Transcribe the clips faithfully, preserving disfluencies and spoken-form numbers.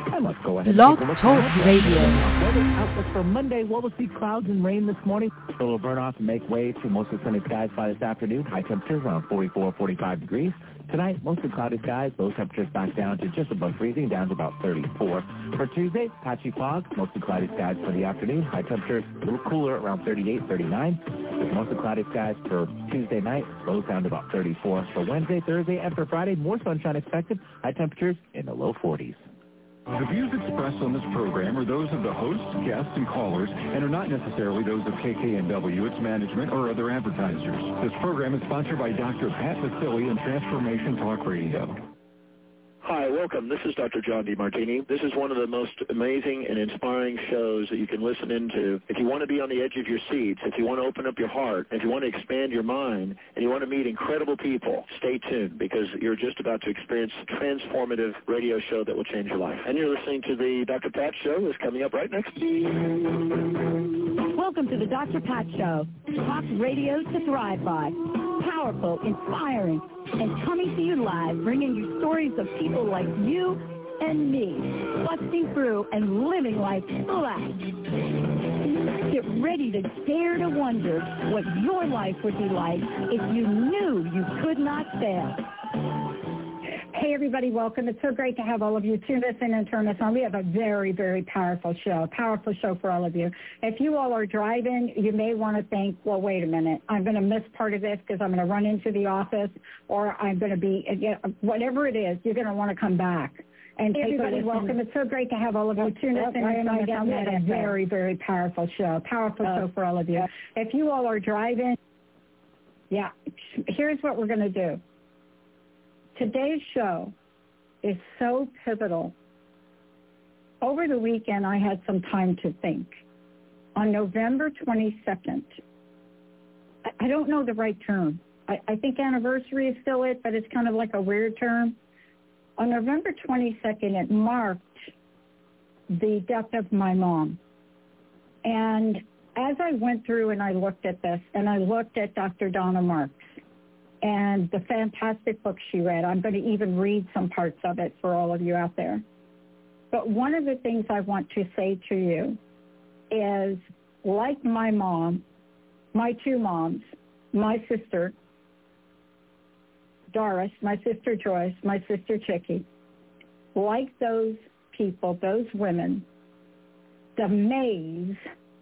And let's go ahead Blog and take a look Talk at Radio. weather outlook for Monday. Well, we'll see clouds and rain this morning. So we'll burn off and make way to mostly sunny skies by this afternoon. High temperatures around forty-four, forty-five degrees. Tonight, mostly cloudy skies. Those temperatures back down to just above freezing, down to about thirty-four. For Tuesday, patchy fog, mostly cloudy skies for the afternoon. High temperatures a little cooler, around thirty-eight, thirty-nine. With mostly cloudy skies for Tuesday night, lows down to about thirty-four. For Wednesday, Thursday, and for Friday, more sunshine expected. High temperatures in the low forties. The views expressed on this program are those of the hosts, guests, and callers, and are not necessarily those of K K N W, its management, or other advertisers. This program is sponsored by Doctor Pat Vasili and Transformation Talk Radio. Hi, welcome. This is Doctor John DeMartini. This is one of the most amazing and inspiring shows that you can listen into. If you want to be on the edge of your seats, if you want to open up your heart, if you want to expand your mind, and you want to meet incredible people, stay tuned because you're just about to experience a transformative radio show that will change your life. And you're listening to the Doctor Pat Show. Is coming up right next. Welcome to the Doctor Pat Show. Talk radio to thrive by. Powerful, inspiring, and coming to you live, bringing you stories of people like you and me, busting through and living life full-out. Get ready to dare to wonder what your life would be like if you knew you could not fail. Hey, everybody, welcome. It's so great to have all of you tune us in and turn us on. We have a very, very powerful show, powerful show for all of you. If you all are driving, you may want to think, well, wait a minute, I'm going to miss part of this because I'm going to run into the office or I'm going to be, whatever it is, you're going to want to come back. And hey, everybody, welcome. It's so great to have all of you tune us in and turn us on. We have a very, very powerful show, powerful show for all of you. If you all are driving, yeah, here's what we're going to do. Today's show is so pivotal. Over the weekend, I had some time to think. On November twenty-second, I don't know the right term. I, I think anniversary is still it, but it's kind of like a weird term. On November twenty-second, it marked the death of my mom. And as I went through and I looked at this, and I looked at Doctor Donna Marks, and the fantastic book she read. I'm going to even read some parts of it for all of you out there. But one of the things I want to say to you is, like my mom, my two moms, my sister, Doris, my sister Joyce, my sister Chicky, like those people, those women, the maze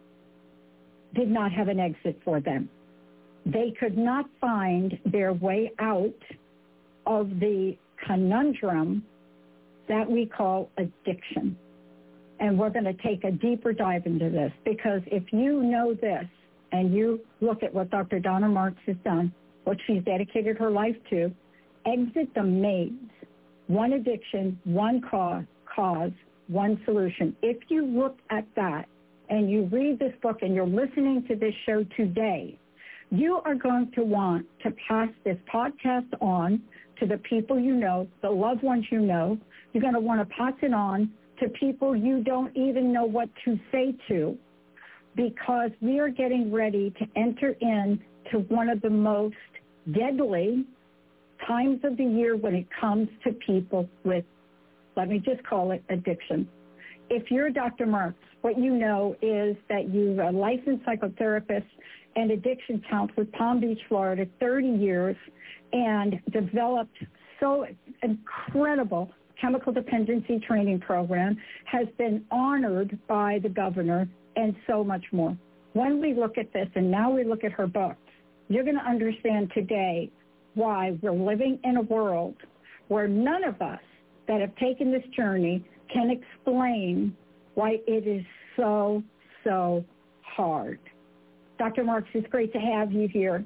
did not have an exit for them. They could not find their way out of the conundrum that we call addiction. And we're going to take a deeper dive into this because if you know this and you look at what Doctor Donna Marks has done, what she's dedicated her life to, exit the maze, one addiction, one cause, cause, one solution. If you look at that and you read this book and you're listening to this show today, you are going to want to pass this podcast on to the people you know, the loved ones you know. You're going to want to pass it on to people you don't even know what to say to because we are getting ready to enter into one of the most deadly times of the year when it comes to people with, let me just call it addiction. If you're Doctor Marks, what you know is that you're a licensed psychotherapist and addiction counselor with Palm Beach, Florida, thirty years, and developed so incredible chemical dependency training program, has been honored by the governor, and so much more. When we look at this, and now we look at her books, you're going to understand today why we're living in a world where none of us that have taken this journey can explain why it is so, so hard. Doctor Marks, it's great to have you here.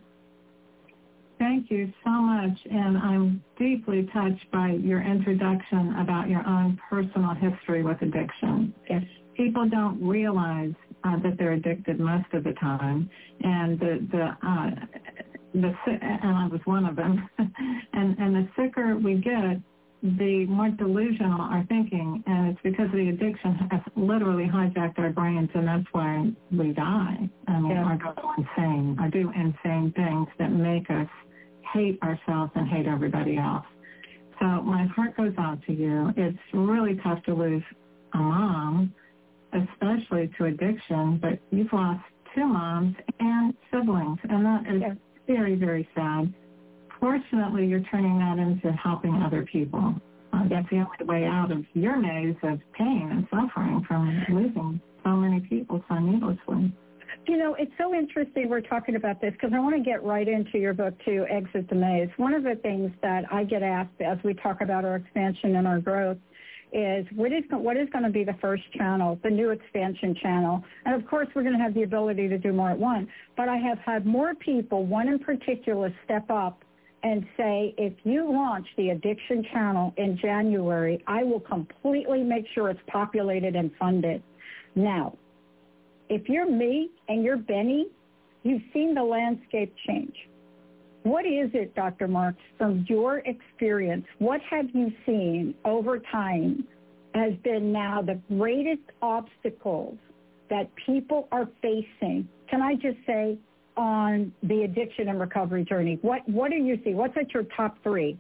Thank you so much, and I'm deeply touched by your introduction about your own personal history with addiction. Yes. People don't realize uh, that they're addicted most of the time, and the the uh, the and I was one of them. and and the sicker we get, the more delusional our thinking, and it's because the addiction has literally hijacked our brains, and that's why we die. I mean, yeah. or go insane, or do insane things that make us hate ourselves and hate everybody else. So my heart goes out to you. It's really tough to lose a mom, especially to addiction, but you've lost two moms and siblings, and that is yes. very, very sad. Fortunately, you're turning that into helping other people. Uh, that's the only way out of your maze of pain and suffering from losing so many people so needlessly. You know, it's so interesting we're talking about this because I want to get right into your book, too, Exit the Maze. One of the things that I get asked as we talk about our expansion and our growth is what is what is going to be the first channel, the new expansion channel. And, of course, we're going to have the ability to do more at once. But I have had more people, one in particular, step up and say, if you launch the addiction channel in January, I will completely make sure it's populated and funded. Now, if you're me and you're Benny, you've seen the landscape change. What is it, Doctor Marks, from your experience, what have you seen over time has been now the greatest obstacles that people are facing? Can I just say, on the addiction and recovery journey? What what do you see? What's at your top three?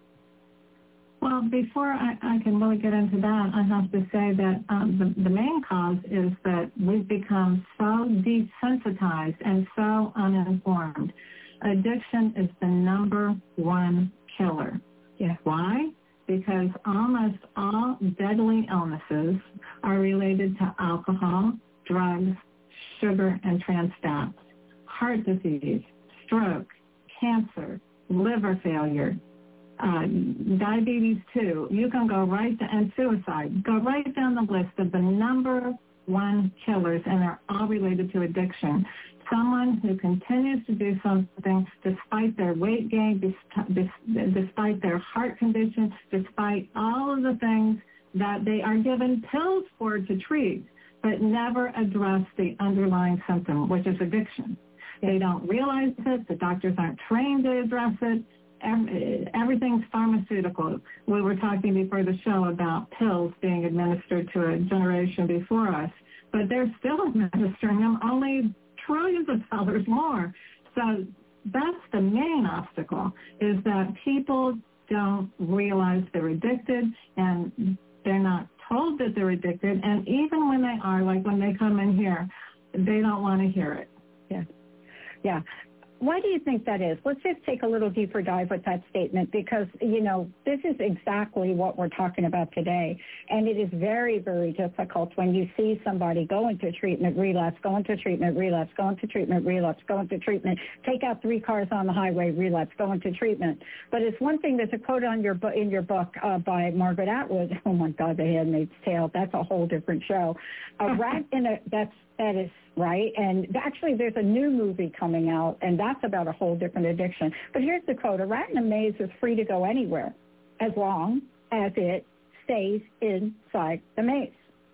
Well, before I, I can really get into that, I have to say that um, the, the main cause is that we've become so desensitized and so uninformed. Addiction is the number one killer. Yeah. Why? Because almost all deadly illnesses are related to alcohol, drugs, sugar, and trans fats. Heart disease, stroke, cancer, liver failure, uh, diabetes too. You can go right to, and suicide. Go right down the list of the number one killers, and they're all related to addiction. Someone who continues to do something despite their weight gain, despite their heart condition, despite all of the things that they are given pills for to treat, but never address the underlying symptom, which is addiction. They don't realize it. The doctors aren't trained to address it. Everything's pharmaceutical. We were talking before the show about pills being administered to a generation before us, but they're still administering them only trillions of dollars more. So that's the main obstacle, is that people don't realize they're addicted, and they're not told that they're addicted. And even when they are, like when they come in here, they don't want to hear it. Yeah. Yeah. Why do you think that is? Let's just take a little deeper dive with that statement because, you know, this is exactly what we're talking about today. And it is very, very difficult when you see somebody go into treatment, relapse, go into treatment, relapse, go into treatment, relapse, go into treatment, take out three cars on the highway, relapse, go into treatment. But it's one thing, there's a quote on your in your book uh, by Margaret Atwood. Oh, my God, The Handmaid's Tale. That's a whole different show. A rat in a, that's, that is right. And actually, there's a new movie coming out, and that's about a whole different addiction. But here's the quote. A rat in a maze is free to go anywhere as long as it stays inside the maze.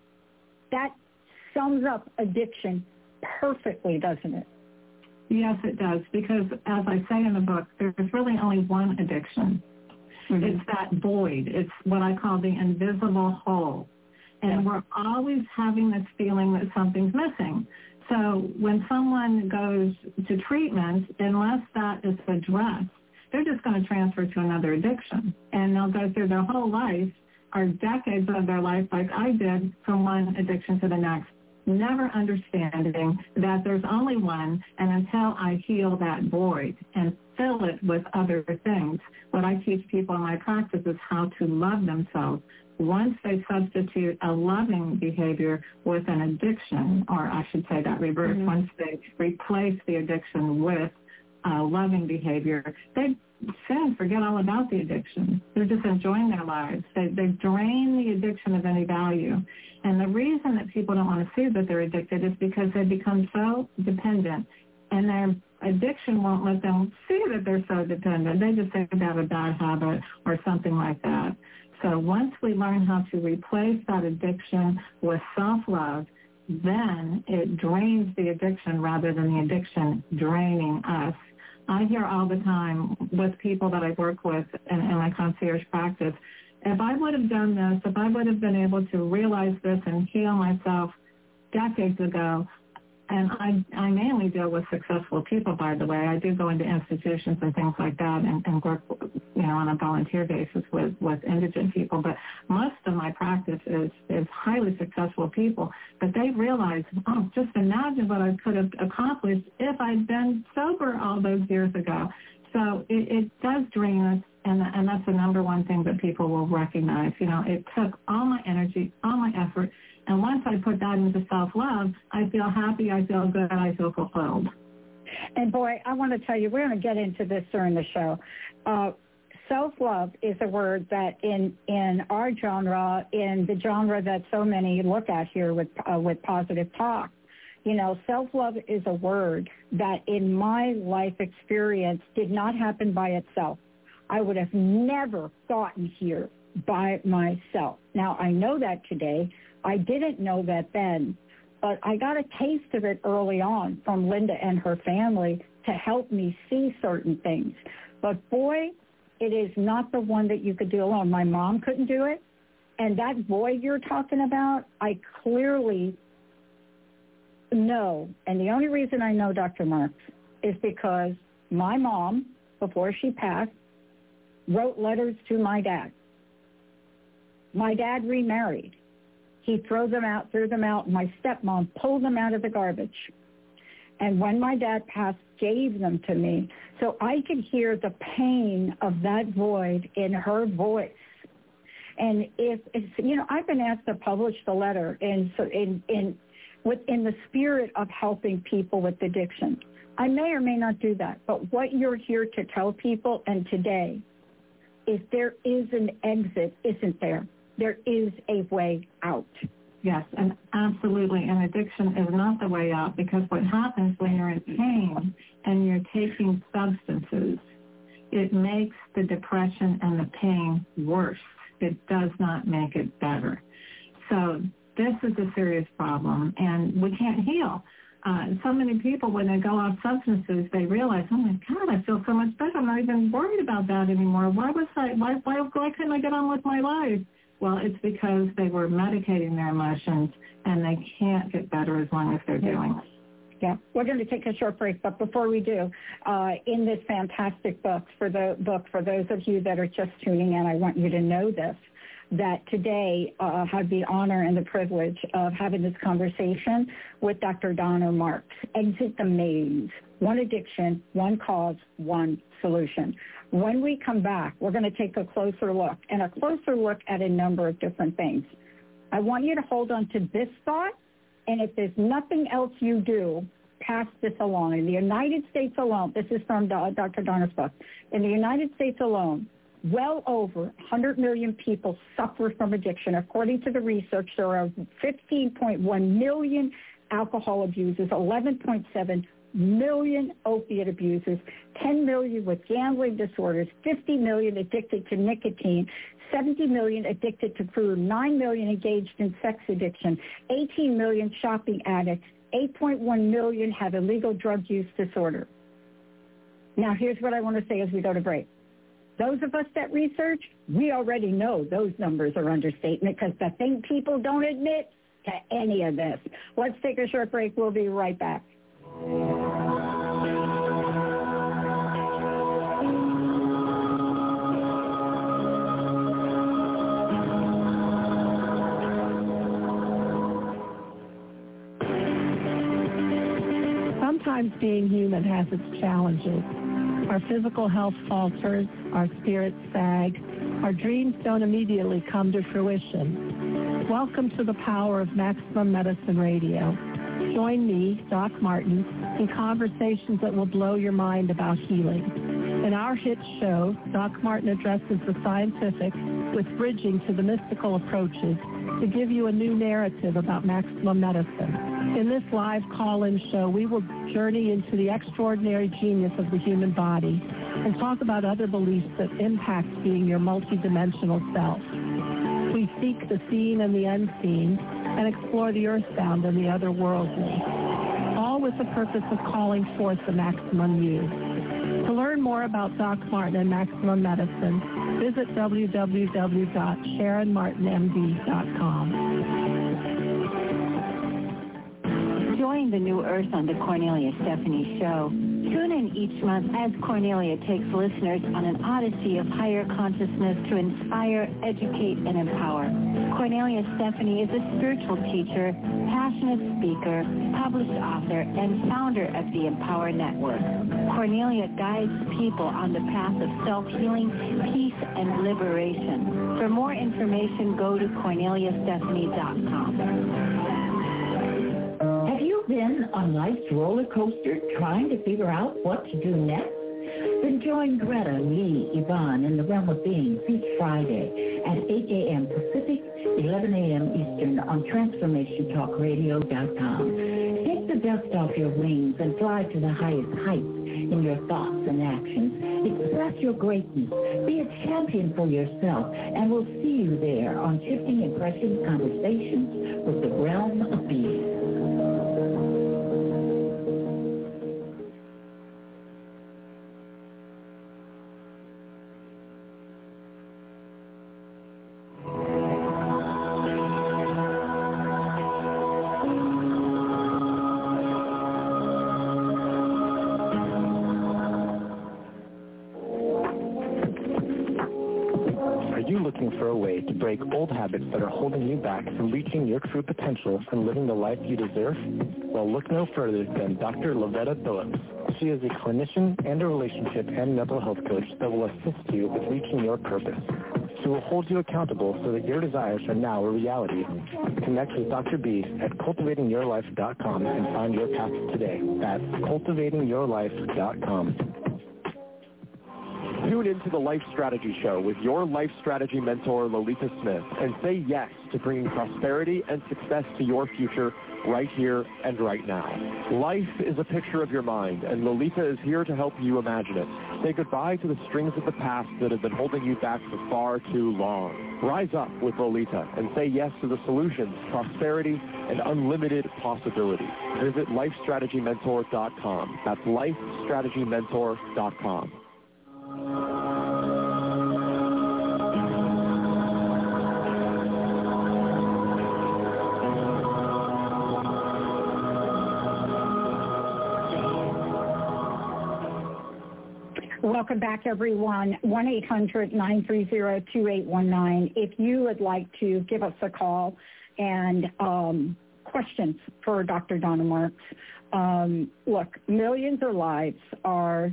That sums up addiction perfectly, doesn't it? Yes, it does, because as I say in the book, there's really only one addiction. Mm-hmm. It's that void. It's what I call the invisible hole. And we're always having this feeling that something's missing. So when someone goes to treatment, unless that is addressed, they're just going to transfer to another addiction. And they'll go through their whole life, or decades of their life, like I did, from one addiction to the next, never understanding that there's only one, and until I heal that void and fill it with other things, what I teach people in my practice is how to love themselves. Once they substitute a loving behavior with an addiction, or I should say that reverse, mm-hmm. once they replace the addiction with uh, loving behavior, they soon forget all about the addiction. They're just enjoying their lives. They, they drain the addiction of any value. And the reason that people don't want to see that they're addicted is because they become so dependent, and their addiction won't let them see that they're so dependent. They just think they have a bad habit or something like that. So once we learn how to replace that addiction with self-love, then it drains the addiction rather than the addiction draining us. I hear all the time with people that I work with in, in my concierge practice, if I would have done this, if I would have been able to realize this and heal myself decades ago, and I, I mainly deal with successful people, by the way. I do go into institutions and things like that and, and work, you know, on a volunteer basis with, with indigent people. But most of my practice is, is highly successful people. But they realize, oh, just imagine what I could have accomplished if I'd been sober all those years ago. So it, it does drain us, and, and that's the number one thing that people will recognize. You know, it took all my energy, all my effort, and once I put that into self-love, I feel happy, I feel good, I feel fulfilled. And, boy, I want to tell you, we're going to get into this during the show. Uh, self-love is a word that in, in our genre, in the genre that so many look at here with, uh, with positive talk, you know, self-love is a word that in my life experience did not happen by itself. I would have never gotten here by myself. Now, I know that today. I didn't know that then, but I got a taste of it early on from Linda and her family to help me see certain things. But, boy, it is not the one that you could do alone. My mom couldn't do it, and that void you're talking about, I clearly know, and the only reason I know Doctor Marks is because my mom, before she passed, wrote letters to my dad. My dad remarried. He threw them out, threw them out. My stepmom pulled them out of the garbage. And when my dad passed, gave them to me. So I could hear the pain of that void in her voice. And if, if you know, I've been asked to publish the letter in in in within the spirit of helping people with addiction. I may or may not do that, but what you're here to tell people, and today, is there is an exit, isn't there? There is a way out. Yes, and absolutely. And addiction is not the way out, because what happens when you're in pain and you're taking substances, it makes the depression and the pain worse. It does not make it better. So this is a serious problem, and we can't heal. Uh, so many people, when they go off substances, they realize, oh my God, I feel so much better. I'm not even worried about that anymore. Why was I? Why? Why? Why couldn't I get on with my life? Well, it's because they were medicating their emotions, and they can't get better as long as they're yeah. doing it. Yeah, we're going to take a short break, but before we do, uh, in this fantastic book, for the book, for those of you that are just tuning in, I want you to know this, that today uh, I have the honor and the privilege of having this conversation with Doctor Donna Marks. Exit the Maze, one addiction, one cause, one solution. When we come back, we're going to take a closer look, and a closer look at a number of different things. I want you to hold on to this thought, and if there's nothing else you do, pass this along. In the United States alone, this is from Doctor Donna's book, in the United States alone, well over one hundred million people suffer from addiction. According to the research, there are fifteen point one million alcohol abusers, eleven point seven million opiate abusers, ten million with gambling disorders, fifty million addicted to nicotine, seventy million addicted to food, nine million engaged in sex addiction, eighteen million shopping addicts, eight point one million have illegal drug use disorder. Now, here's what I want to say as we go to break. Those of us that research, we already know those numbers are understatement, because the thing people don't admit to any of this. Let's take a short break. We'll be right back. Sometimes being human has its challenges. Our physical health falters, our spirits sag, our dreams don't immediately come to fruition. Welcome to the power of Maximum Medicine Radio. Join me, Doc Martin, in conversations that will blow your mind about healing. In our hit show, Doc Martin addresses the scientific with bridging to the mystical approaches to give you a new narrative about maximum medicine. In this live call-in show, we will journey into the extraordinary genius of the human body and talk about other beliefs that impact being your multidimensional self. We seek the seen and the unseen and explore the earthbound and the otherworldly, all with the purpose of calling forth the maximum you. To learn more about Doc Martin and Maximum Medicine, visit w w w dot sharon martin m d dot com. Join the New Earth on the Cornelia Stephanie Show. Tune in each month as Cornelia takes listeners on an odyssey of higher consciousness to inspire, educate, and empower. Cornelia Stephanie is a spiritual teacher, passionate speaker, published author, and founder of the Empower Network. Cornelia guides people on the path of self-healing, peace, and liberation. For more information, go to cornelia stephanie dot com. Have you been on life's roller coaster trying to figure out what to do next? Then join Greta, Lee, Yvonne, and the Realm of Beings each Friday at eight a.m. Pacific, eleven a.m. Eastern on transformation talk radio dot com. Take the dust off your wings and fly to the highest heights in your thoughts and actions. Express your greatness. Be a champion for yourself, and we'll see you there on Shifting Impressions Conversations with the Realm of Beings. For a way to break old habits that are holding you back from reaching your true potential and living the life you deserve? Well, look no further than Doctor Lavetta Phillips. She is a clinician and a relationship and mental health coach that will assist you with reaching your purpose. She will hold you accountable so that your desires are now a reality. Connect with Doctor B at cultivating your life dot com and find your path today. That's cultivating your life dot com. Tune into the Life Strategy Show with your life strategy mentor, Lolita Smith, and say yes to bringing prosperity and success to your future right here and right now. Life is a picture of your mind, and Lolita is here to help you imagine it. Say goodbye to the strings of the past that have been holding you back for far too long. Rise up with Lolita and say yes to the solutions, prosperity, and unlimited possibility. Visit life strategy mentor dot com. That's life strategy mentor dot com. Welcome back, everyone. one eight hundred nine three zero two eight one nine. If you would like to give us a call and um, questions for Doctor Donna Marks. Um, look, millions of lives are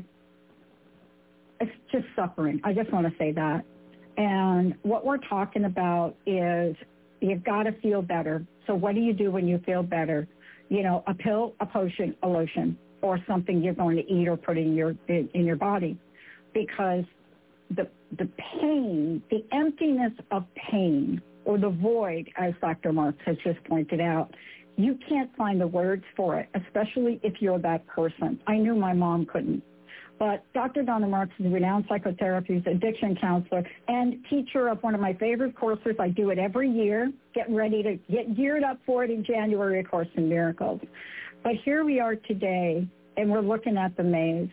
it's just suffering. I just want to say that. And what we're talking about is you've got to feel better. So what do you do when you feel better? You know, a pill, a potion, a lotion, or something you're going to eat or put in your in, in your body, because the the pain, the emptiness of pain, or the void, as Doctor Marks has just pointed out, you can't find the words for it, especially if you're that person. I knew my mom couldn't. But Doctor Donna Marks is a renowned psychotherapist, addiction counselor, and teacher of one of my favorite courses. I do it every year. Get ready to get geared up for it in January, A Course in Miracles. But here we are today, and we're looking at the maze.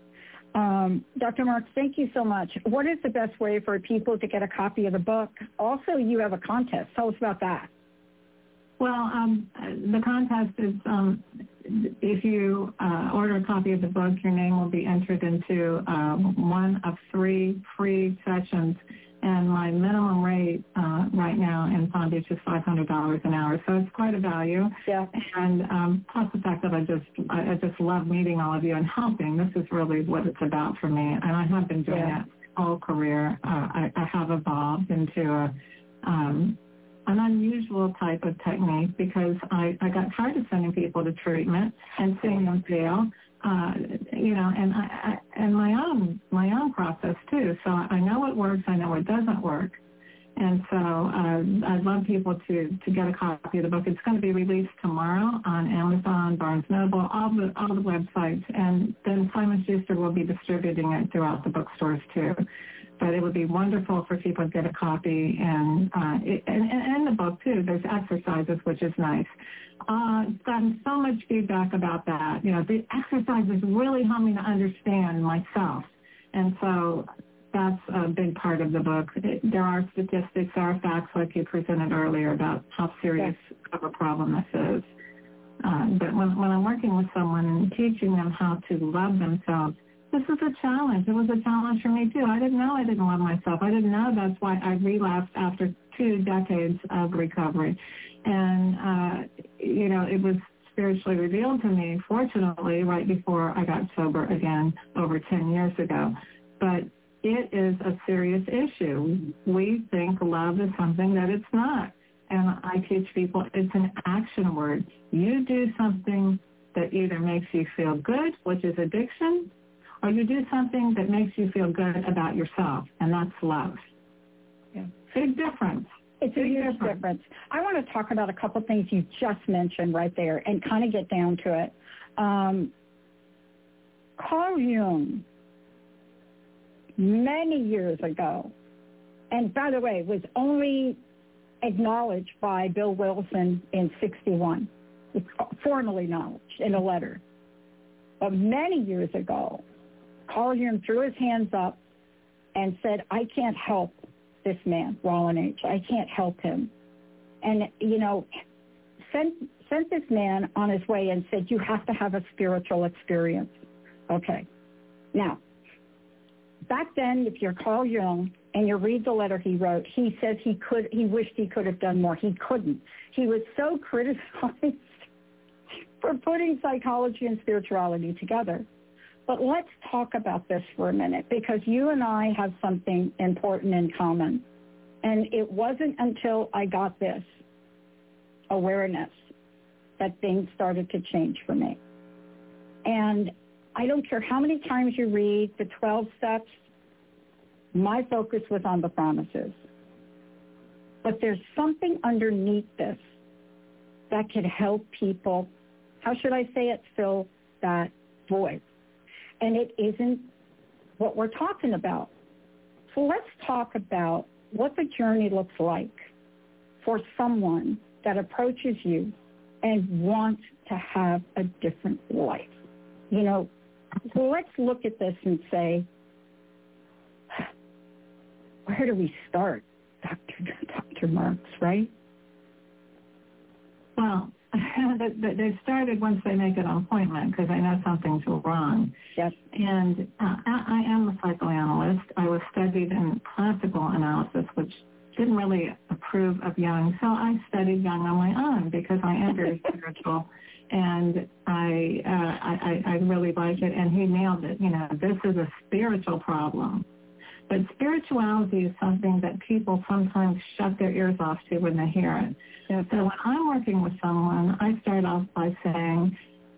Um, Doctor Marks, thank you so much. What is the best way for people to get a copy of the book? Also, you have a contest. Tell us about that. Well, um, the contest is um, if you uh, order a copy of the book, your name will be entered into uh, one of three free sessions. And my minimum rate uh, right now in Palm Beach is five hundred dollars an hour, so it's quite a value. Yeah. And um, plus the fact that I just I, I just love meeting all of you and helping. This is really what it's about for me, and I have been doing yeah. it all career. Uh, I, I have evolved into a um, an unusual type of technique because I, I got tired of sending people to treatment and seeing them fail. Uh, you know, and I, I, and my own my own process too. So I know what works, I know what doesn't work, and so uh, I'd love people to, to get a copy of the book. It's going to be released tomorrow on Amazon, Barnes and Noble, all the all the websites, and then Simon Schuster will be distributing it throughout the bookstores too. But it would be wonderful for people to get a copy, and uh, it, and, and the book too. There's exercises, which is nice. Uh, gotten so much feedback about that. You know, the exercises really help me to understand myself, and so that's a big part of the book. It, there are statistics, there are facts, like you presented earlier, about how serious of a problem this is. Uh, but when, when I'm working with someone and teaching them how to love themselves, this is a challenge. It was a challenge for me, too. I didn't know I didn't love myself. I didn't know that's why I relapsed after two decades of recovery. And, uh, you know, it was spiritually revealed to me, fortunately, right before I got sober again over ten years ago. But it is a serious issue. We think love is something that it's not. And I teach people it's an action word. You do something that either makes you feel good, which is addiction, or you do something that makes you feel good about yourself, and that's love. Yeah. Big difference. It's a huge difference. difference. I want to talk about a couple things you just mentioned right there and kind of get down to it. Um, Carl Jung, many years ago, and by the way, was only acknowledged by Bill Wilson in sixty-one, formally acknowledged in a letter. But many years ago, Carl Jung threw his hands up and said, I can't help this man, Roland H. I can't help him. And, you know, sent, sent this man on his way and said, you have to have a spiritual experience. Okay. Now, back then, if you're Carl Jung and you read the letter he wrote, he says he could, he wished he could have done more. He couldn't. He was so criticized for putting psychology and spirituality together. But let's talk about this for a minute, because you and I have something important in common. And it wasn't until I got this awareness that things started to change for me. And I don't care how many times you read the twelve steps, my focus was on the promises. But there's something underneath this that could help people, how should I say it, fill that void. And it isn't what we're talking about. So let's talk about what the journey looks like for someone that approaches you and wants to have a different life. You know, so let's look at this and say, where do we start, Doctor Doctor Marks, right? Well, they started once they make an appointment because they know something's wrong. Yes. And uh, I, I am a psychoanalyst. I was studied in classical analysis, which didn't really approve of Jung. So I studied Jung on my own because I am very spiritual. And I, uh, I, I really like it. And he nailed it. You know, this is a spiritual problem. But spirituality is something that people sometimes shut their ears off to when they hear it. Yeah. So when I'm working with someone, I start off by saying,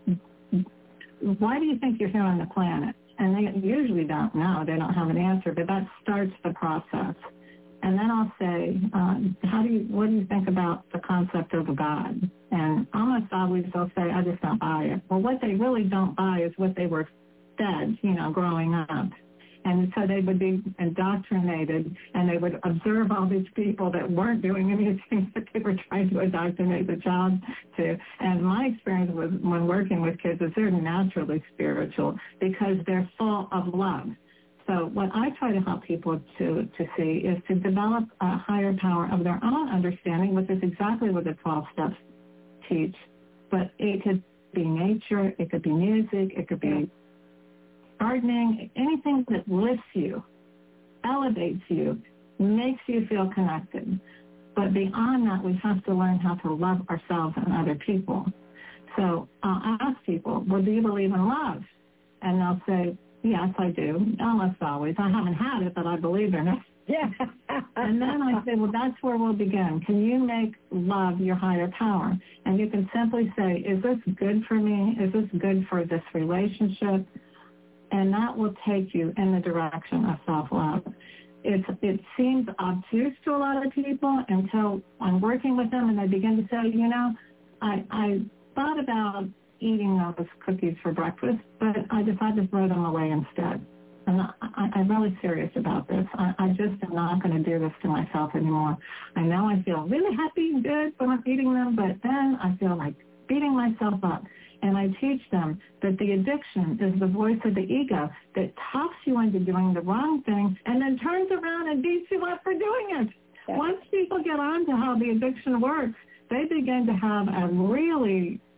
why do you think you're here on the planet? And they usually don't know. They don't have an answer, but that starts the process. And then I'll say, uh, how do you, what do you think about the concept of a God? And almost always they'll say, I just don't buy it. Well, what they really don't buy is what they were fed, you know, growing up. And so they would be indoctrinated, and they would observe all these people that weren't doing anything that they were trying to indoctrinate the child to. And my experience was when working with kids is they're naturally spiritual because they're full of love. So what I try to help people to, to see is to develop a higher power of their own understanding, which is exactly what the twelve steps teach. But it could be nature, it could be music, it could be gardening, anything that lifts you, elevates you, makes you feel connected. But beyond that, we have to learn how to love ourselves and other people. So I'll ask people, well, do you believe in love? And they'll say, yes, I do. Almost always. I haven't had it, but I believe in it. Yeah. And then I say, well, that's where we'll begin. Can you make love your higher power? And you can simply say, is this good for me? Is this good for this relationship? And that will take you in the direction of self-love. It's, it seems obtuse to a lot of people until I'm working with them and they begin to say, you know, I, I thought about eating those cookies for breakfast, but I decided to throw them away instead. And I, I, I'm really serious about this. I, I just am not going to do this to myself anymore. I know I feel really happy and good when I'm eating them, but then I feel like beating myself up. And I teach them that the addiction is the voice of the ego that talks you into doing the wrong thing and then turns around and beats you up for doing it. Yeah. Once people get on to how the addiction works, they begin to have a really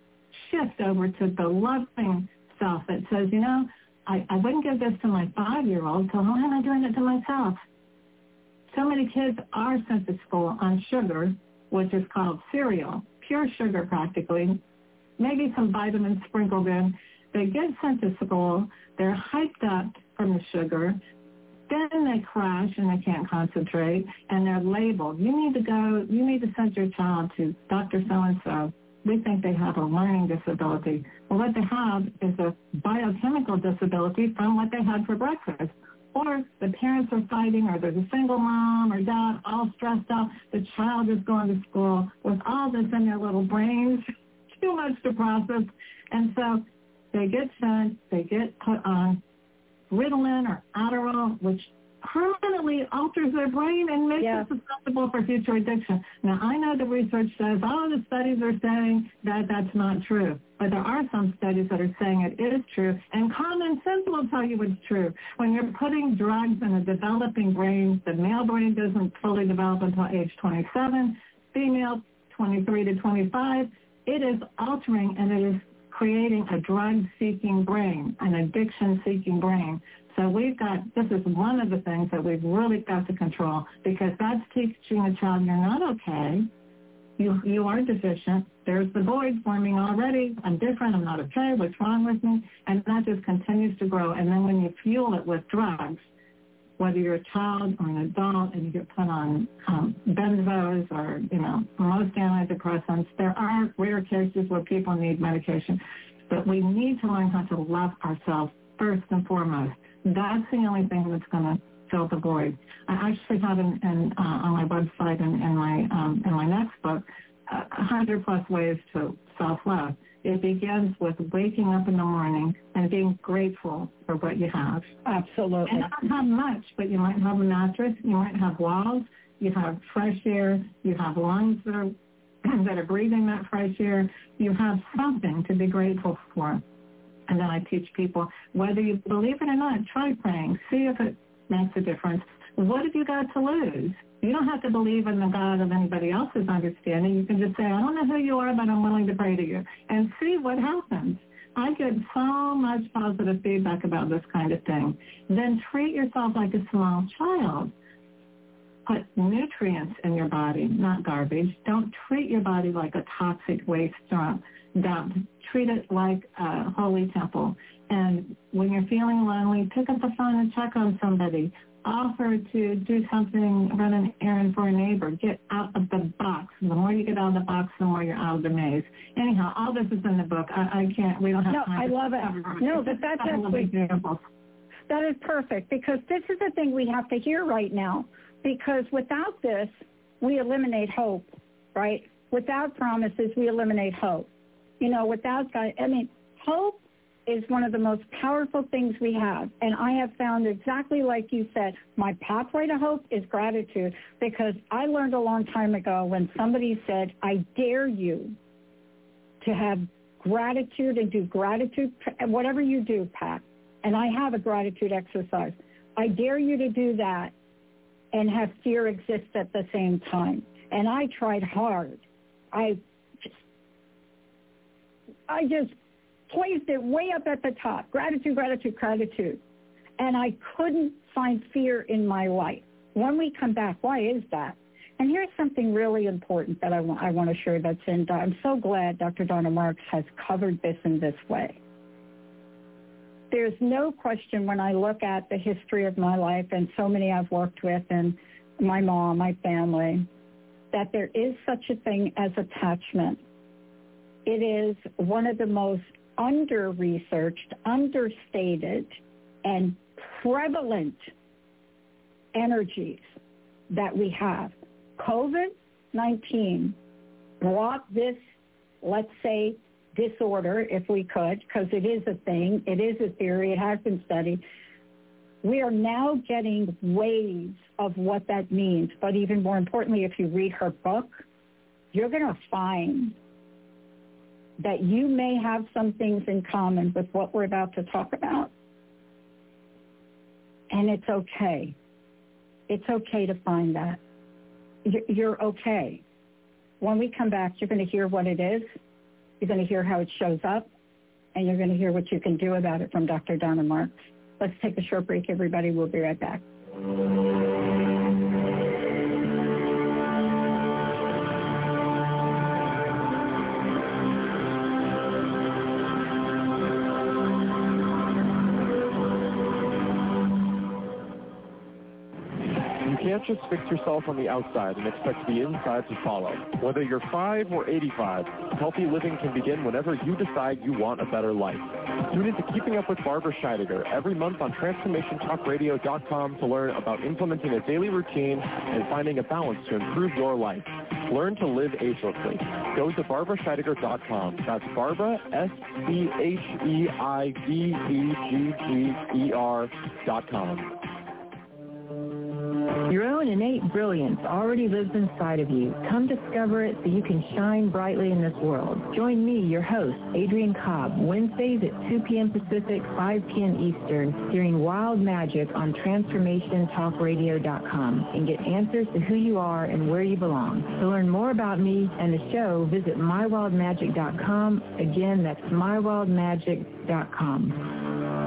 shift over to the loving self that says, you know, I, I wouldn't give this to my five-year-old, so why am I doing it to myself? So many kids are sent to school on sugar, which is called cereal, pure sugar practically, maybe some vitamins sprinkled in. They get sent to school, they're hyped up from the sugar, then they crash and they can't concentrate, and they're labeled. You need to go, you need to send your child to Doctor So-and-so. We think they have a learning disability. Well, what they have is a biochemical disability from what they had for breakfast. Or the parents are fighting, or there's a single mom or dad all stressed out. The child is going to school with all this in their little brains, too much to process. And so they get sent, they get put on Ritalin or Adderall, which permanently alters their brain and makes yeah. it susceptible for future addiction. Now, I know the research says, oh, the studies are saying that that's not true. But there are some studies that are saying it is true. And common sense will tell you it's true. When you're putting drugs in a developing brain, the male brain doesn't fully develop until age twenty-seven, female twenty-three to twenty-five, it is altering and it is creating a drug-seeking brain, an addiction-seeking brain. So we've got, this is one of the things that we've really got to control, because that's teaching a child you're not okay, you you are deficient, there's the void forming already, I'm different, I'm not okay, what's wrong with me? And that just continues to grow. And then when you fuel it with drugs, whether you're a child or an adult and you get put on um, benzos or, you know, most antidepressants, there are rare cases where people need medication. But we need to learn how to love ourselves first and foremost. That's the only thing that's going to fill the void. I actually have in, in, uh, on my website and in my um, in my next book a uh, hundred plus ways to self-love. It begins with waking up in the morning and being grateful for what you have. Absolutely. And not have much, but you might have a mattress, you might have walls, you have fresh air, you have lungs that are that are breathing that fresh air. You have something to be grateful for. And then I teach people, whether you believe it or not, try praying. See if it makes a difference. What have you got to lose? You don't have to believe in the God of anybody else's understanding. You can just say, I don't know who you are, but I'm willing to pray to you, and see what happens. I get so much positive feedback about this kind of thing. Then treat yourself like a small child. Put nutrients in your body, not garbage. Don't treat your body like a toxic waste dump. dump. Treat it like a holy temple. And when you're feeling lonely, pick up the phone and check on somebody. Offer to do something, run an errand for a neighbor. Get out of the box. The more you get out of the box, the more you're out of the maze. Anyhow, all this is in the book. I, I can't, we don't have no, time. I to love it. No, but that's actually, that is perfect, because this is the thing we have to hear right now. Because without this, we eliminate hope, right? Without promises, we eliminate hope. You know, without God, I mean, hope is one of the most powerful things we have. And I have found, exactly like you said, my pathway to hope is gratitude, because I learned a long time ago when somebody said, I dare you to have gratitude and do gratitude, whatever you do, Pat. And I have a gratitude exercise. I dare you to do that and have fear exist at the same time. And I tried hard. I just, I just placed it way up at the top. Gratitude, gratitude, gratitude. And I couldn't find fear in my life. When we come back, why is that? And here's something really important that I want, I want to share that's in, I'm so glad Doctor Donna Marks has covered this in this way. There's no question when I look at the history of my life and so many I've worked with and my mom, my family, that there is such a thing as attachment. It is one of the most under-researched, understated, and prevalent energies that we have. COVID nineteen brought this, let's say, disorder, if we could, because it is a thing, it is a theory, it has been studied. We are now getting waves of what that means. But even more importantly, if you read her book, you're going to find that you may have some things in common with what we're about to talk about. And it's okay. It's okay to find that. You're okay. When we come back, you're going to hear what it is. You're going to hear how it shows up, and you're going to hear what you can do about it from Doctor Donna Marks. Let's take a short break, everybody. We'll be right back. You can't just fix yourself on the outside and expect the inside to follow. Whether you're five or eighty-five, healthy living can begin whenever you decide you want a better life. Tune into Keeping Up with Barbara Scheidegger every month on transformation talk radio dot com to learn about implementing a daily routine and finding a balance to improve your life. Learn to live agelessly. Go to barbara scheidegger dot com. That's Barbara, S C H E I D E G G E R dot com. Your own innate brilliance already lives inside of you. Come discover it so you can shine brightly in this world. Join me, your host, Adrienne Cobb, Wednesdays at two p.m. Pacific, five p.m. Eastern, during Wild Magic on transformation talk radio dot com, and get answers to who you are and where you belong. To learn more about me and the show, visit my wild magic dot com. Again, that's my wild magic dot com.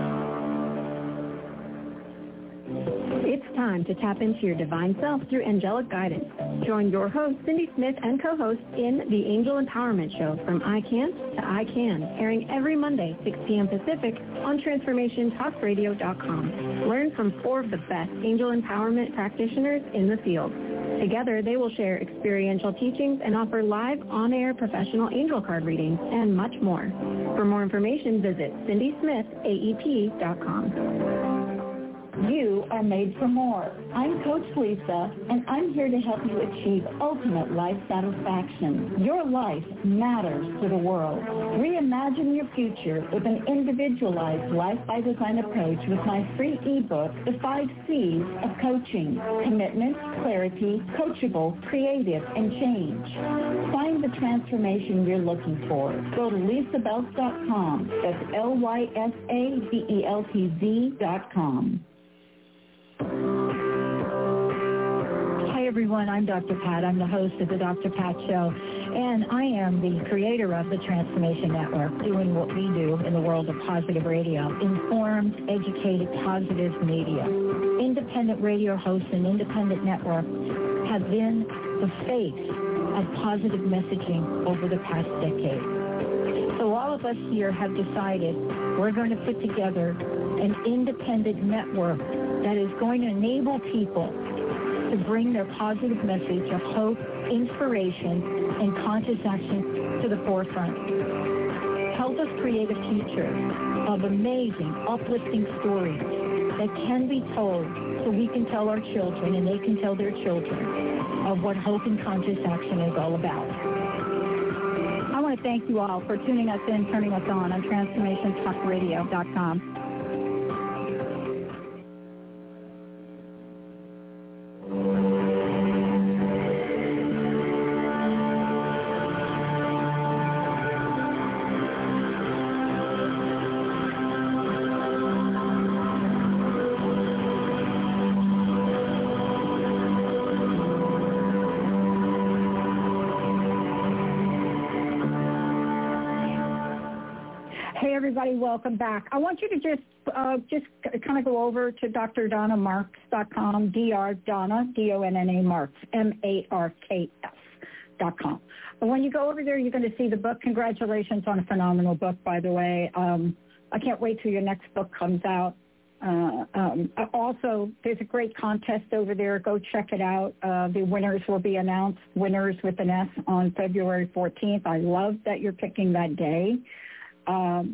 It's time to tap into your divine self through angelic guidance. Join your host, Cindy Smith, and co-host in the Angel Empowerment Show from I Can't to I Can, airing every Monday, six p.m. Pacific on transformation talk radio dot com. Learn from four of the best angel empowerment practitioners in the field. Together, they will share experiential teachings and offer live on-air professional angel card readings and much more. For more information, visit cindy smith A E P dot com. You are made for more. I'm Coach Lisa, and I'm here to help you achieve ultimate life satisfaction. Your life matters to the world. Reimagine your future with an individualized Life by Design approach with my free ebook, The Five C's of Coaching: Commitment, Clarity, Coachable, Creative, and Change. Find the transformation you're looking for. Go to lisa beltz dot com. That's L Y S A B E L T Z dot com. Hi, everyone. I'm Doctor Pat. I'm the host of the Doctor Pat Show, and I am the creator of the Transformation Network, doing what we do in the world of positive radio, informed, educated, positive media. Independent radio hosts and independent networks have been the face of positive messaging over the past decade. So all of us here have decided we're going to put together an independent network that is going to enable people to bring their positive message of hope, inspiration, and conscious action to the forefront. Help us create a future of amazing, uplifting stories that can be told so we can tell our children and they can tell their children of what hope and conscious action is all about. I want to thank you all for tuning us in, turning us on on transformation talk radio dot com. Everybody, welcome back. I want you to just uh, just kind of go over to dr donna marks dot com, Dr. Donna, D O N N A Marks, M A R K S dot com. And when you go over there, you're going to see the book. Congratulations on a phenomenal book, by the way. Um, I can't wait till your next book comes out. Uh, um, also, there's a great contest over there. Go check it out. Uh, the winners will be announced, winners with an S, on February fourteenth. I love that you're picking that day. Um,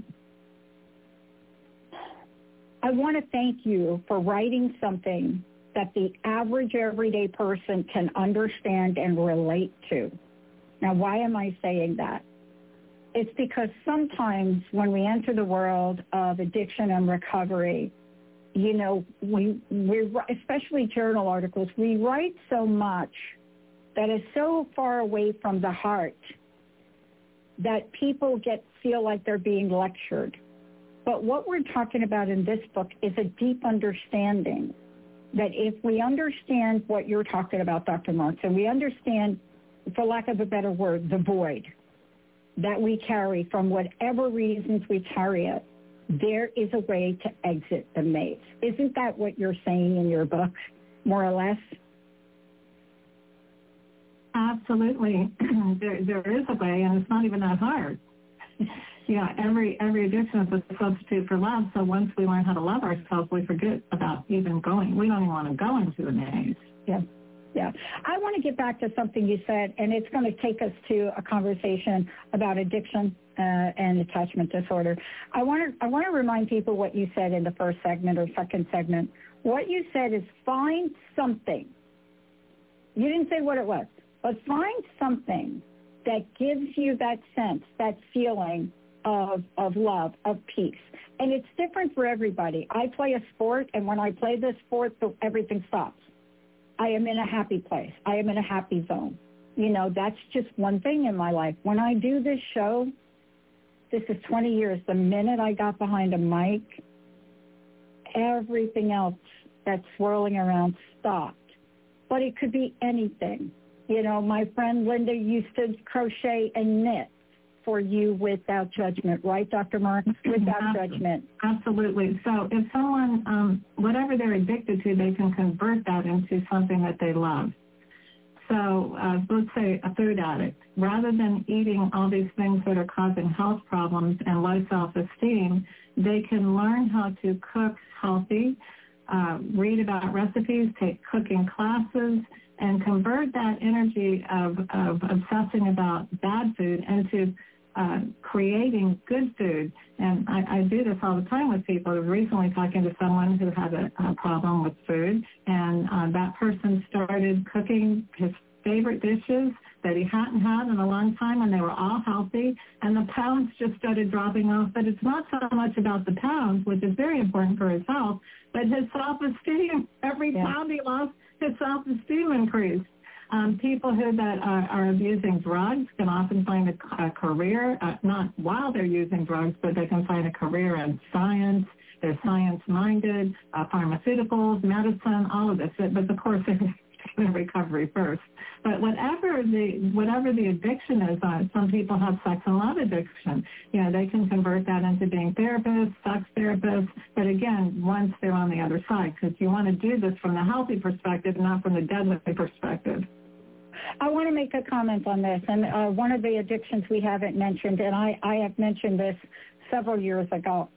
I want to thank you for writing something that the average everyday person can understand and relate to. Now, why am I saying that? It's because sometimes when we enter the world of addiction and recovery, you know, we, we especially journal articles, we write so much that is so far away from the heart that people get feel like they're being lectured. But what we're talking about in this book is a deep understanding that if we understand what you're talking about, Doctor Marks, and we understand, for lack of a better word, the void, that we carry, from whatever reasons we carry it, there is a way to exit the maze. Isn't that what you're saying in your book, more or less? Absolutely. there, there is a way, and it's not even that hard. Yeah, every every addiction is a substitute for love. So once we learn how to love ourselves, we forget about even going. We don't even want to go into the maze. Yeah, yeah. I want to get back to something you said, and it's going to take us to a conversation about addiction uh, and attachment disorder. I want to I want to remind people what you said in the first segment or second segment. What you said is find something. You didn't say what it was, but find something that gives you that sense, that feeling of of love, of peace. And it's different for everybody. I play a sport, and when I play this sport, everything stops. I am in a happy place. I am in a happy zone. You know, that's just one thing in my life. When I do this show, this is twenty years, the minute I got behind a mic, everything else that's swirling around stopped. But it could be anything. You know, my friend Linda used to crochet and knit for you without judgment, right, Doctor Mark? Without Absolutely. judgment. Absolutely. So if someone, um, whatever they're addicted to, they can convert that into something that they love. So uh, let's say a food addict, rather than eating all these things that are causing health problems and low self-esteem, they can learn how to cook healthy, uh, read about recipes, take cooking classes, and convert that energy of, of obsessing about bad food into uh, creating good food. And I, I do this all the time with people. I was recently talking to someone who had a, a problem with food, and uh, that person started cooking his favorite dishes that he hadn't had in a long time, and they were all healthy, and the pounds just started dropping off. But it's not so much about the pounds, which is very important for his health, but his self-esteem. Every yeah. pound he lost, his self-esteem increased. Um, people who that are, are abusing drugs can often find a, a career, uh, not while they're using drugs, but they can find a career in science. They're science-minded, uh, pharmaceuticals, medicine, all of this. But of course, they're in recovery first. But whatever the whatever the addiction is, uh, some people have sex and love addiction. You know, they can convert that into being therapists, sex therapists. But again, once they're on the other side, because you want to do this from the healthy perspective, not from the deadly perspective. I want to make a comment on this, and uh, one of the addictions we haven't mentioned, and I, I have mentioned this several years ago.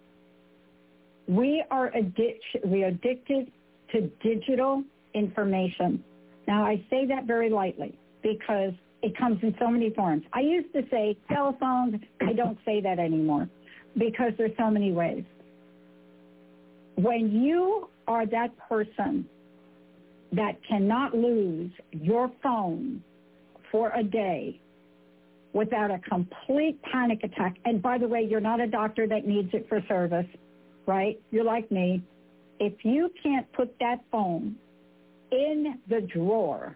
We are addic- we are addicted to digital information. Now, I say that very lightly because it comes in so many forms. I used to say telephones. I don't say that anymore because there's so many ways. When you are that person that cannot lose your phone for a day without a complete panic attack, and by the way, you're not a doctor that needs it for service, right? You're like me. If you can't put that phone in the drawer,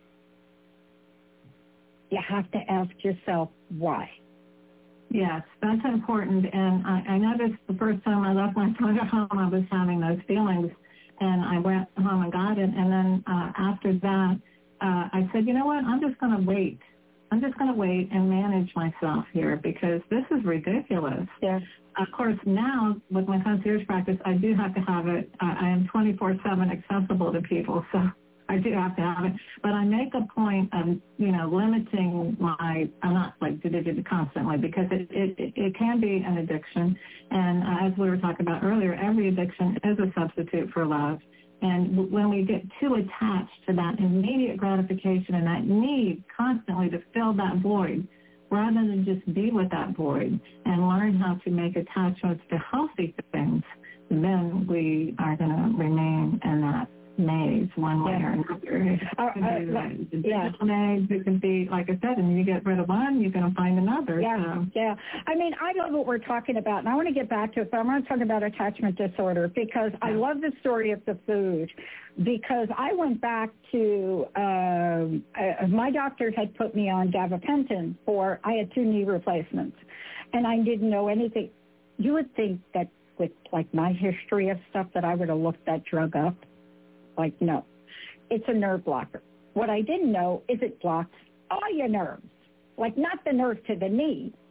you have to ask yourself why. Yes, that's important. And I, I noticed the first time I left my phone at home, I was having those feelings. And I went home and got it. And then uh, after that, uh, I said, you know what, I'm just going to wait. I'm just going to wait and manage myself here because this is ridiculous. Yeah. Of course, now with my concierge practice, I do have to have it. Uh, I am twenty-four seven accessible to people, so I do have to have it. But I make a point of, you know, limiting my, I'm not like did it constantly because it, it, it can be an addiction. And uh, as we were talking about earlier, every addiction is a substitute for love. And w- when we get too attached to that immediate gratification and that need constantly to fill that void, rather than just be with that void and learn how to make attachments to healthy things, then we are going to remain in that maze one way yeah. or another. Uh, uh, the digital yeah. maze, it can be, like I said, and you get rid of one, you're going to find another. Yeah, so. yeah. I mean, I love what we're talking about, and I want to get back to it, but I want to talk about attachment disorder because yeah. I love the story of the food because I went back to, um, uh, my doctor had put me on gabapentin for, I had two knee replacements, and I didn't know anything. You would think that with, like, my history of stuff that I would have looked that drug up. Like, no, it's a nerve blocker. What I didn't know is it blocks all your nerves, like not the nerve to the knee,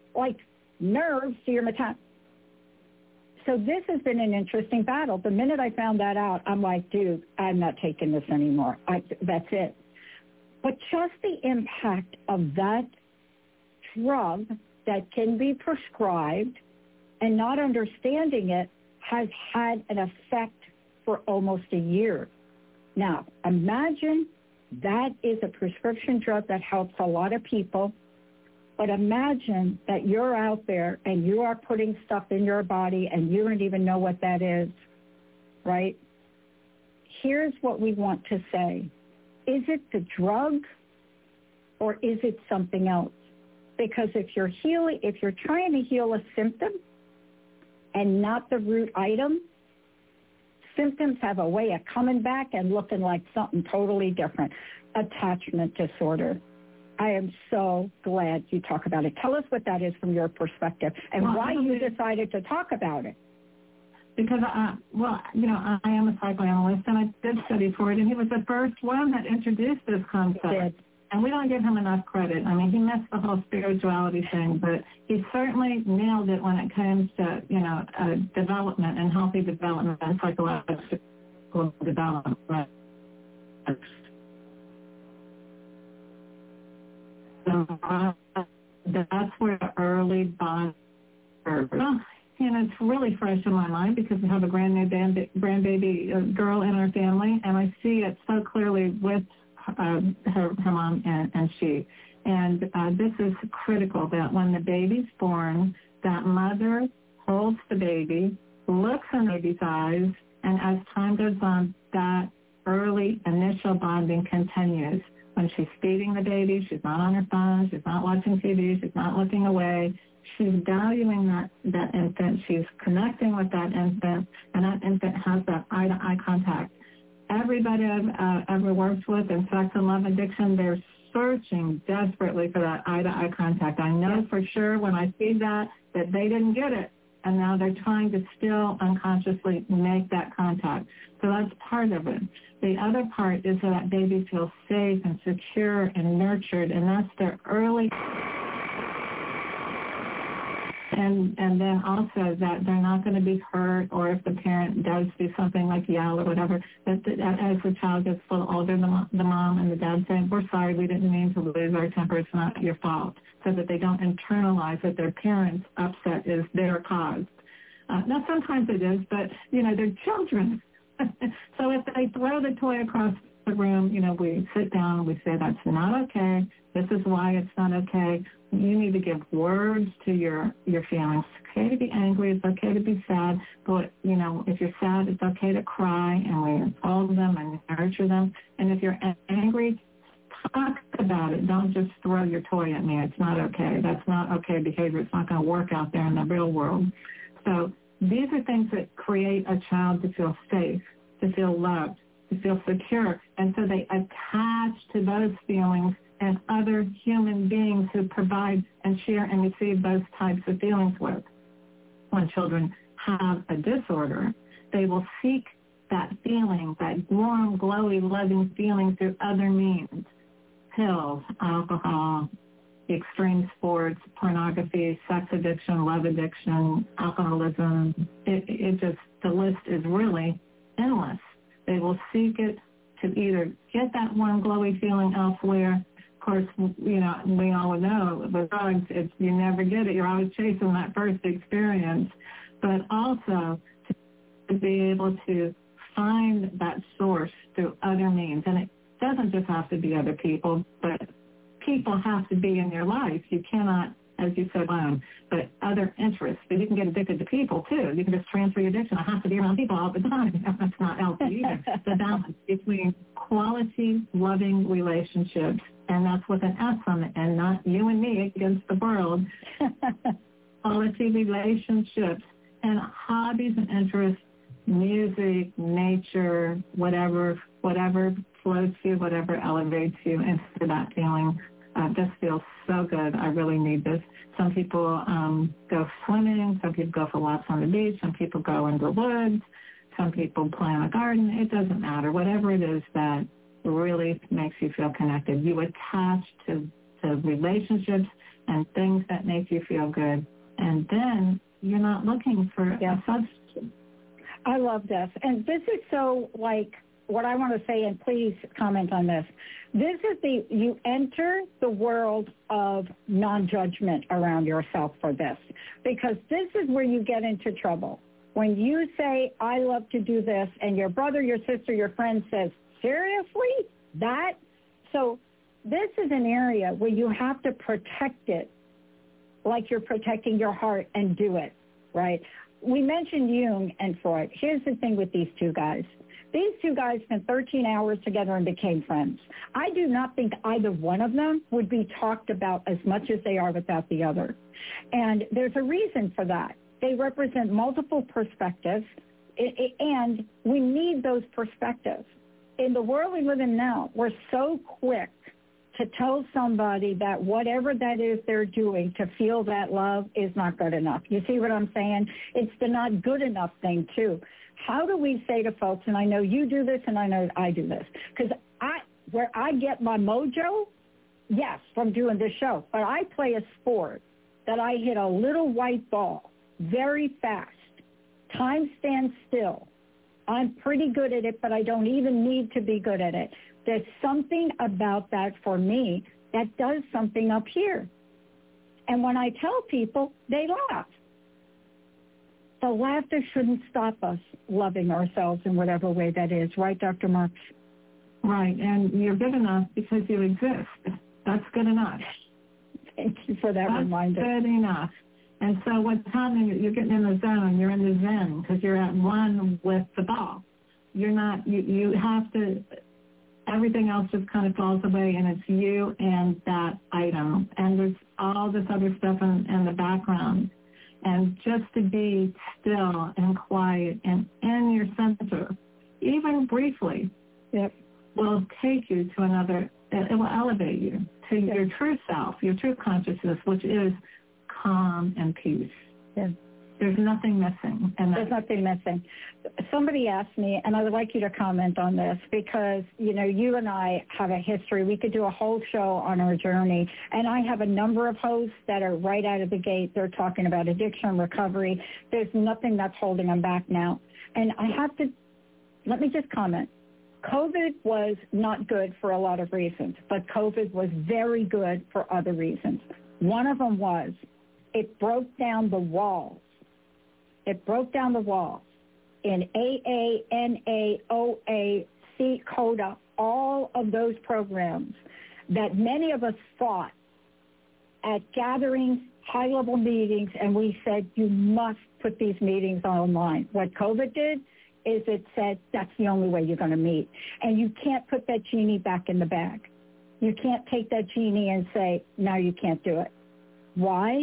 like nerves to your metabolism. So this has been an interesting battle. The minute I found that out, I'm like, dude, I'm not taking this anymore. I, that's it. But just the impact of that drug that can be prescribed and not understanding it has had an effect for almost a year. Now, imagine that is a prescription drug that helps a lot of people, but imagine that you're out there and you are putting stuff in your body and you don't even know what that is, right? Here's what we want to say. Is it the drug or is it something else? Because if you're healing, if you're trying to heal a symptom and not the root item, symptoms have a way of coming back and looking like something totally different. Attachment disorder. I am so glad you talk about it. Tell us what that is from your perspective and well, why you decided to talk about it. Because, I, well, you know, I am a psychoanalyst, and I did study for it, and he was the first one that introduced this concept. And we don't give him enough credit. I mean, he missed the whole spirituality thing, but he certainly nailed it when it comes to, you know, uh, development and healthy development and psychological development. So uh, that's where early bond. And it's really fresh in my mind because we have a brand new grandbaby uh, girl in our family, and I see it so clearly with uh, her, her mom and, and she. And uh, this is critical that when the baby's born, that mother holds the baby, looks in the baby's eyes, and as time goes on, that early initial bonding continues. When she's feeding the baby, she's not on her phone, she's not watching T V, she's not looking away. She's valuing that, that infant. She's connecting with that infant, and that infant has that eye-to-eye contact. Everybody I've uh, ever worked with in sex and love addiction, they're searching desperately for that eye-to-eye contact. I know for sure when I see that, that they didn't get it, and now they're trying to still unconsciously make that contact. So that's part of it. The other part is that baby feels safe and secure and nurtured, and that's their early... And and then also that they're not going to be hurt, or if the parent does do something like yell or whatever, that, that as the child gets a little older, the, the mom and the dad saying, we're sorry, we didn't mean to lose our temper, it's not your fault, so that they don't internalize that their parents' upset is their cause. Uh, now, sometimes it is, but, you know, they're children. So if they throw the toy across the room, you know, we sit down, we say, that's not okay, this is why it's not okay. You need to give words to your, your feelings. It's okay to be angry. It's okay to be sad. But, you know, if you're sad, it's okay to cry, and we hold them and nurture them. And if you're angry, talk about it. Don't just throw your toy at me. It's not okay. That's not okay behavior. It's not going to work out there in the real world. So these are things that create a child to feel safe, to feel loved, to feel secure. And so they attach to those feelings and other human beings who provide and share and receive those types of feelings with. When children have a disorder, they will seek that feeling, that warm, glowy, loving feeling through other means. Pills, alcohol, extreme sports, pornography, sex addiction, love addiction, alcoholism. It, it just, the list is really endless. They will seek it to either get that warm, glowy feeling elsewhere. Of course, you know, we all know with drugs, it's, you never get it. You're always chasing that first experience. But also to be able to find that source through other means. And it doesn't just have to be other people, but people have to be in your life. You cannot, as you said, alone, but other interests. But you can get addicted to people, too. You can just transfer your addiction. I have to be around people all the time. That's not healthy either. The balance between quality, loving relationships, and that's with an S on it, and not you and me against the world. Quality relationships and hobbies and interests, music, nature, whatever, whatever floats you, whatever elevates you into that feeling. Uh, this feels so good. I really need this. Some people um, go swimming. Some people go for walks on the beach. Some people go in the woods. Some people plant a garden. It doesn't matter. Whatever it is that really makes you feel connected. You attach to, to relationships and things that make you feel good. And then you're not looking for yeah. a substitute. I love this. And this is so like what I want to say, and please comment on this. This is the, you enter the world of non-judgment around yourself for this, because this is where you get into trouble. When you say, I love to do this, and your brother, your sister, your friend says, seriously? That? So this is an area where you have to protect it like you're protecting your heart and do it, right? We mentioned Jung and Freud. Here's the thing with these two guys. These two guys spent thirteen hours together and became friends. I do not think either one of them would be talked about as much as they are without the other. And there's a reason for that. They represent multiple perspectives, and we need those perspectives. In the world we live in now, we're so quick to tell somebody that whatever that is they're doing to feel that love is not good enough. You see what I'm saying? It's the not good enough thing, too. How do we say to folks, and I know you do this and I know I do this, because I, where I get my mojo, yes, from doing this show, but I play a sport that I hit a little white ball very fast. Time stands still. I'm pretty good at it, but I don't even need to be good at it. There's something about that for me that does something up here. And when I tell people, they laugh. The laughter shouldn't stop us loving ourselves in whatever way that is. Right, Doctor Marks? Right, and you're good enough because you exist. That's good enough. Thank you for that That's reminder. That's good enough. And so what's happening, you're getting in the zone, you're in the zen because you're at one with the ball. You're not, you, you have to, everything else just kind of falls away, and it's you and that item. And there's all this other stuff in, in the background. And just to be still and quiet and in your center, even briefly, yep. will take you to another, it will elevate you to yep. your true self, your true consciousness, which is calm and peace. Yeah. There's nothing missing. And There's nothing missing. Somebody asked me, and I would like you to comment on this, because, you know, you and I have a history. We could do a whole show on our journey. And I have a number of hosts that are right out of the gate. They're talking about addiction, recovery. There's nothing that's holding them back now. And I have to, let me just comment. COVID was not good for a lot of reasons, but COVID was very good for other reasons. One of them was it broke down the walls. It broke down the walls in A A, N A, O A, C, CODA, all of those programs that many of us fought at gatherings, high-level meetings, and we said, you must put these meetings online. What COVID did is it said, that's the only way you're going to meet. And you can't put that genie back in the bag. You can't take that genie and say, no, you can't do it. Why?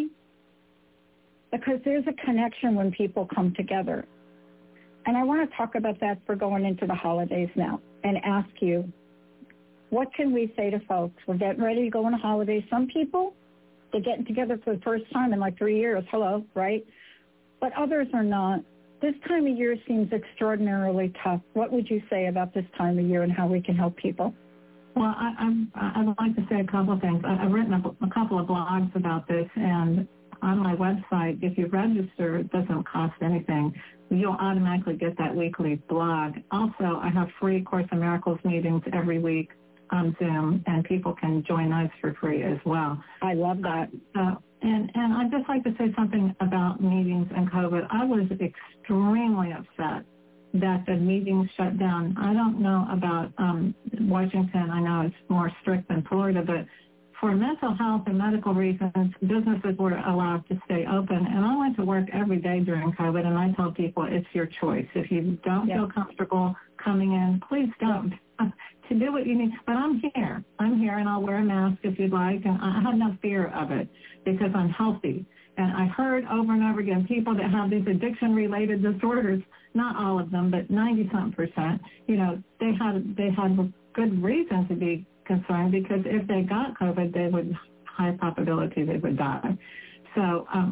Because there's a connection when people come together. And I want to talk about that for going into the holidays now and ask you, what can we say to folks? We're getting ready to go on a holiday. Some people, they're getting together for the first time in like three years. Hello, right? But others are not. This time of year seems extraordinarily tough. What would you say about this time of year and how we can help people? Well, I, I'm, I'd like to say a couple of things. I, I've written a, a couple of blogs about this, and on my website, if you register, it doesn't cost anything. You'll automatically get that weekly blog. Also, I have free Course in Miracles meetings every week on Zoom, and people can join those for free as well. I love that. Uh, and, and I'd just like to say something about meetings and COVID. I was extremely upset that the meetings shut down. I don't know about um, Washington. I know it's more strict than Florida, but for mental health and medical reasons, businesses were allowed to stay open. And I went to work every day during COVID, and I tell people it's your choice. If you don't yeah. feel comfortable coming in, please don't. Yeah. To do what you need. But I'm here. I'm here, and I'll wear a mask if you'd like. And I have no fear of it because I'm healthy. And I heard over and over again people that have these addiction-related disorders, not all of them, but ninety-something percent, you know, they had they had good reason to be concerned, because if they got COVID, they would, high probability they would die. So um,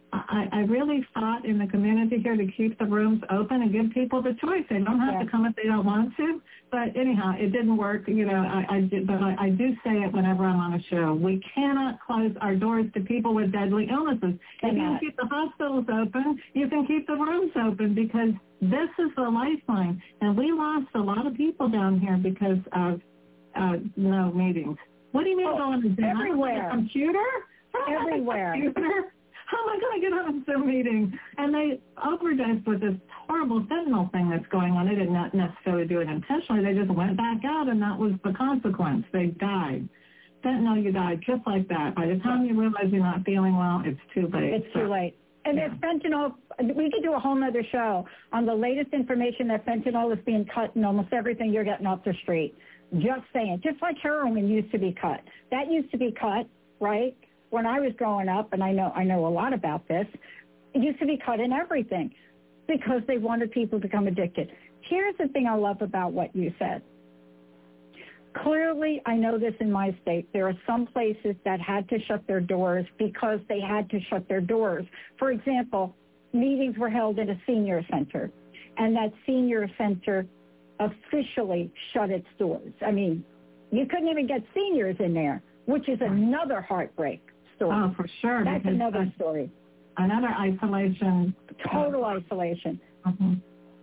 I, I really fought in the community here to keep the rooms open and give people the choice. They don't have yeah. to come if they don't want to. But anyhow, it didn't work. You know, I, I did, but I, I do say it whenever I'm on a show. We cannot close our doors to people with deadly illnesses. If you can keep the hospitals open, you can keep the rooms open, because this is the lifeline. And we lost a lot of people down here because of uh, no meetings. What do you mean oh, going to Zoom? Everywhere. A computer? Everywhere. A computer? How am I going to get on a Zoom meeting? And they overdosed with this horrible fentanyl thing that's going on. They did not necessarily do it intentionally. They just went back out, and that was the consequence. They died. Fentanyl, you died just like that. By the time you realize you're not feeling well, it's too late. It's so, too late. And yeah. if fentanyl, we could do a whole other show on the latest information that fentanyl is being cut in almost everything you're getting off the street. Just saying. Just like heroin used to be cut. That used to be cut, right? When I was growing up, and I know I know a lot about this, it used to be cut in everything because they wanted people to become addicted. Here's the thing I love about what you said. Clearly, I know this in my state. There are some places that had to shut their doors because they had to shut their doors. For example, meetings were held in a senior center, and that senior center officially shut its doors. I mean, you couldn't even get seniors in there, which is another heartbreak. Story. Oh, for sure. That's another story. Another isolation. Total isolation. Mm-hmm.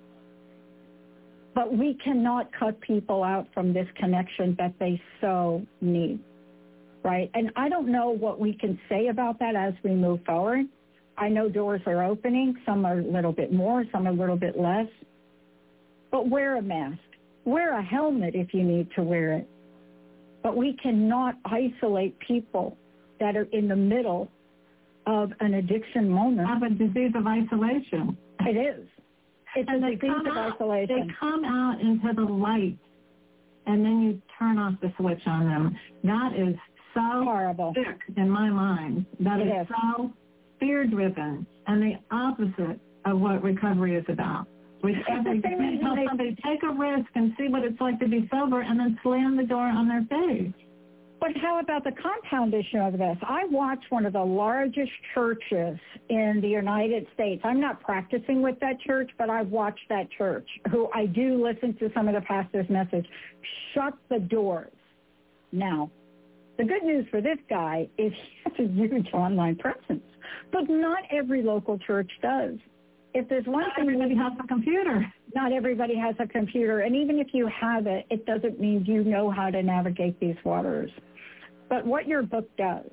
But we cannot cut people out from this connection that they so need, right? And I don't know what we can say about that as we move forward. I know doors are opening. Some are a little bit more, some a little bit less. But wear a mask. Wear a helmet if you need to wear it. But we cannot isolate people that are in the middle of an addiction moment. Have a disease of isolation. It is. It's and a they disease come of out, isolation. They come out into the light, and then you turn off the switch on them. That is so horrible sick in my mind. That is, is so fear-driven, and the opposite of what recovery is about. Recovery is help somebody take a risk and see what it's like to be sober, and then slam the door on their face. But how about the compound issue of this? I watched one of the largest churches in the United States. I'm not practicing with that church, but I've watched that church, who I do listen to some of the pastor's message, shut the doors. Now, the good news for this guy is he has a huge online presence, but not every local church does. If there's one not thing, everybody has a computer. Not everybody has a computer, and even if you have it, it doesn't mean you know how to navigate these waters. But what your book does,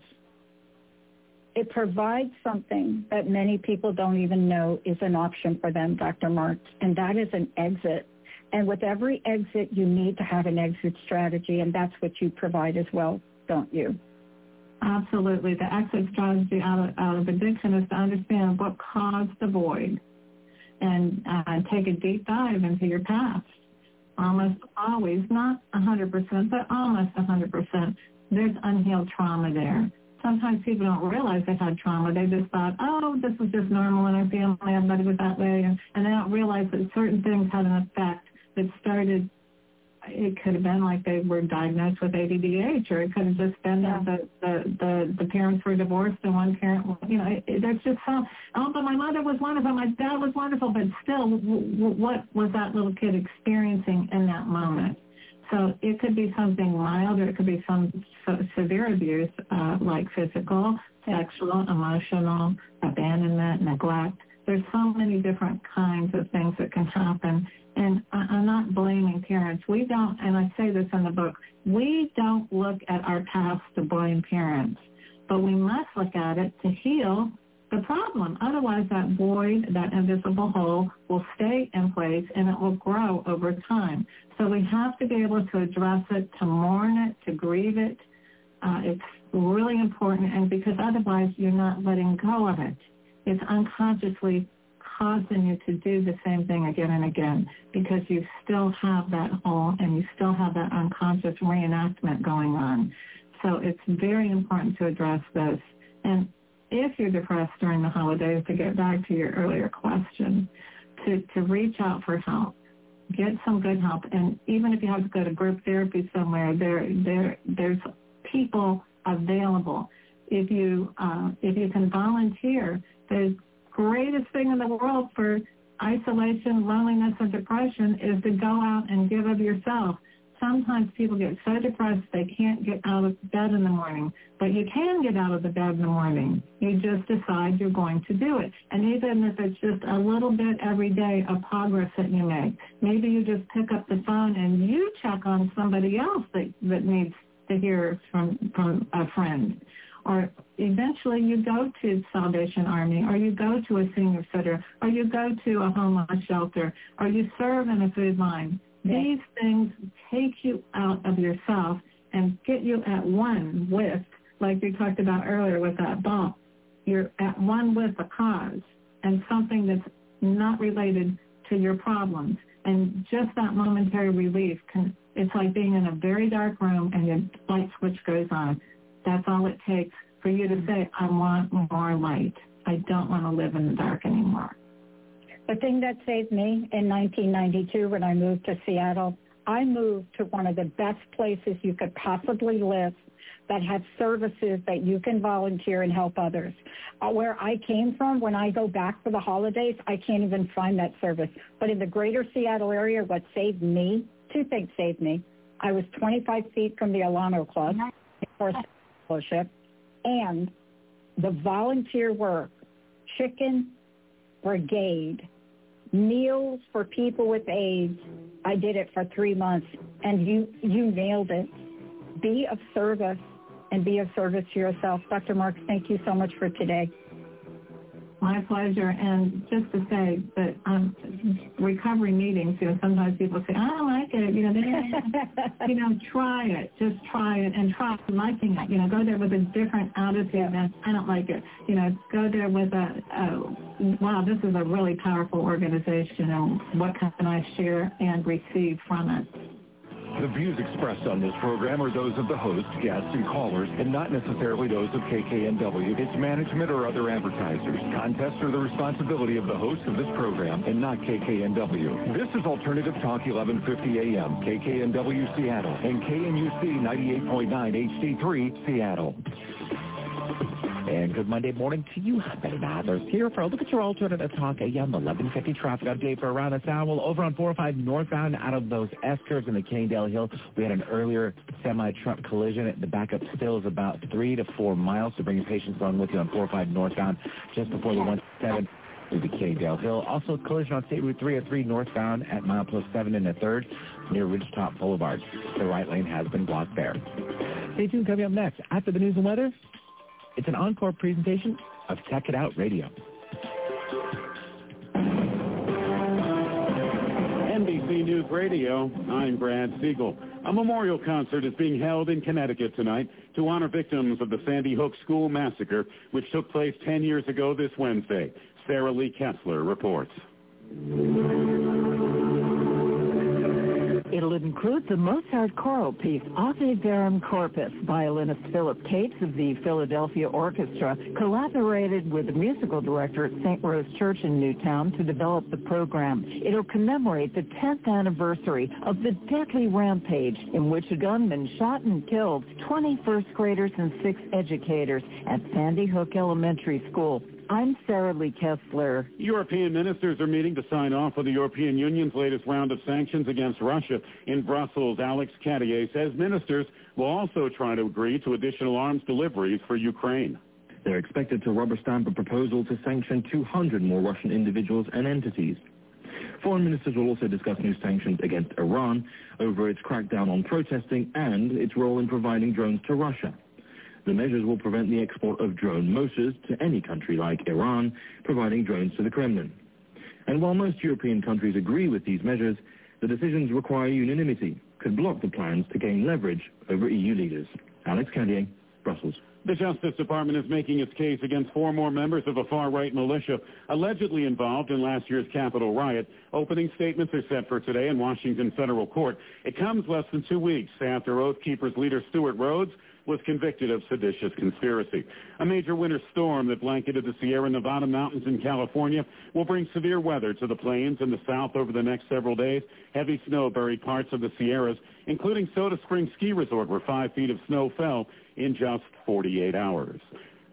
it provides something that many people don't even know is an option for them, Doctor Martz, and that is an exit. And with every exit, you need to have an exit strategy, and that's what you provide as well, don't you? Absolutely. The exit strategy out of, out of addiction is to understand what caused the void and uh, take a deep dive into your past. Almost always, not one hundred percent, but almost one hundred percent, there's unhealed trauma there. Sometimes people don't realize they've had trauma. They just thought, oh, this was just normal in our family, everybody was that way, and, and they don't realize that certain things had an effect that started. It could have been like they were diagnosed with A D D H, or it could have just been yeah. that the, the, the, the parents were divorced and one parent, you know, it, there's just some, oh, but my mother was wonderful, my dad was wonderful, but still, w- w- what was that little kid experiencing in that moment? So it could be something mild, or it could be some so severe abuse, uh, like physical, sexual, emotional, abandonment, neglect. There's so many different kinds of things that can happen. And I'm not blaming parents. We don't, and I say this in the book, we don't look at our past to blame parents, but we must look at it to heal the problem. Otherwise, that void, that invisible hole, will stay in place and it will grow over time. So we have to be able to address it, to mourn it, to grieve it. Uh, it's really important, and because otherwise you're not letting go of it. It's unconsciously causing you to do the same thing again and again because you still have that hole and you still have that unconscious reenactment going on. So it's very important to address this. And if you're depressed during the holidays, to get back to your earlier question, to, to reach out for help, get some good help. And even if you have to go to group therapy somewhere, there, there, there's people available. If you uh, if you can volunteer the greatest thing in the world for isolation, loneliness, and depression is to go out and give of yourself. Sometimes people get so depressed they can't get out of bed in the morning, but you can get out of the bed in the morning. You just decide you're going to do it. And even if it's just a little bit every day of progress that you make, maybe you just pick up the phone and you check on somebody else that, that needs to hear from, from a friend. Or eventually you go to Salvation Army, or you go to a senior center, or you go to a homeless shelter, or you serve in a food line. These things take you out of yourself and get you at one with, like we talked about earlier with that ball, you're at one with a cause and something that's not related to your problems. And just that momentary relief, can, it's like being in a very dark room and your light switch goes on. That's all it takes for you to say, I want more light. I don't want to live in the dark anymore. The thing that saved me in nineteen ninety-two when I moved to Seattle, I moved to one of the best places you could possibly live that had services that you can volunteer and help others. Uh, where I came from, when I go back for the holidays, I can't even find that service. But in the greater Seattle area, what saved me, two things saved me. I was twenty-five feet from the Alano Club, for fellowship, and the volunteer work, Chicken Brigade, meals for people with AIDS. I did it for three months, and you you nailed it. Be of service and be of service to yourself. Doctor Marks, thank you so much for today. My pleasure. And just to say that um, recovery meetings, you know, sometimes people say, I don't like it. You know, they, you know, try it. Just try it and try liking it. You know, go there with a different attitude than I don't like it. You know, go there with a, a, wow, this is a really powerful organization, and what can I share and receive from it? The views expressed on this program are those of the host, guests, and callers, and not necessarily those of K K N W, its management, or other advertisers. Contests are the responsibility of the host of this program and not K K N W. This is Alternative Talk eleven fifty A M, K K N W Seattle, and K N U C ninety-eight point nine H D three Seattle. And good Monday morning to you, Betty Adlers here for a look at your Alternative Talk A M eleven fifty traffic update for around this hour. Well, over on four oh five northbound out of those S-curves in the Canedale Hill, we had an earlier semi-truck collision. The backup still is about three to four miles, so bring your patients along with you on four oh five northbound just before the one seven through the Canedale Hill. Also, collision on State Route three oh three northbound at milepost seven and a third near Ridgetop Boulevard. The right lane has been blocked there. Stay tuned. Coming up next, after the news and weather, it's an encore presentation of Check It Out Radio. N B C News Radio, I'm Brad Siegel. A memorial concert is being held in Connecticut tonight to honor victims of the Sandy Hook School massacre, which took place ten years ago this Wednesday. Sarah Lee Kessler reports. It'll include the Mozart choral piece, Ave Verum Corpus. Violinist Philip Cates of the Philadelphia Orchestra collaborated with the musical director at Saint Rose Church in Newtown to develop the program. It'll commemorate the tenth anniversary of the deadly rampage in which a gunman shot and killed twenty first graders and six educators at Sandy Hook Elementary School. I'm Sarah Lee Kessler. European ministers are meeting to sign off on the European Union's latest round of sanctions against Russia. In Brussels, Alex Cattier says ministers will also try to agree to additional arms deliveries for Ukraine. They're expected to rubber stamp a proposal to sanction two hundred more Russian individuals and entities. Foreign ministers will also discuss new sanctions against Iran over its crackdown on protesting and its role in providing drones to Russia. The measures will prevent the export of drone motors to any country like Iran, providing drones to the Kremlin. And while most European countries agree with these measures, the decisions require unanimity, could block the plans to gain leverage over E U leaders. Alex Candier, Brussels. The Justice Department is making its case against four more members of a far-right militia allegedly involved in last year's Capitol riot. Opening statements are set for today in Washington federal court. It comes less than two weeks after Oath Keepers leader Stuart Rhodes was convicted of seditious conspiracy. A major winter storm that blanketed the Sierra Nevada mountains in California will bring severe weather to the plains in the south over the next several days. Heavy snow buried parts of the Sierras, including Soda Springs Ski Resort, where five feet of snow fell in just forty-eight hours.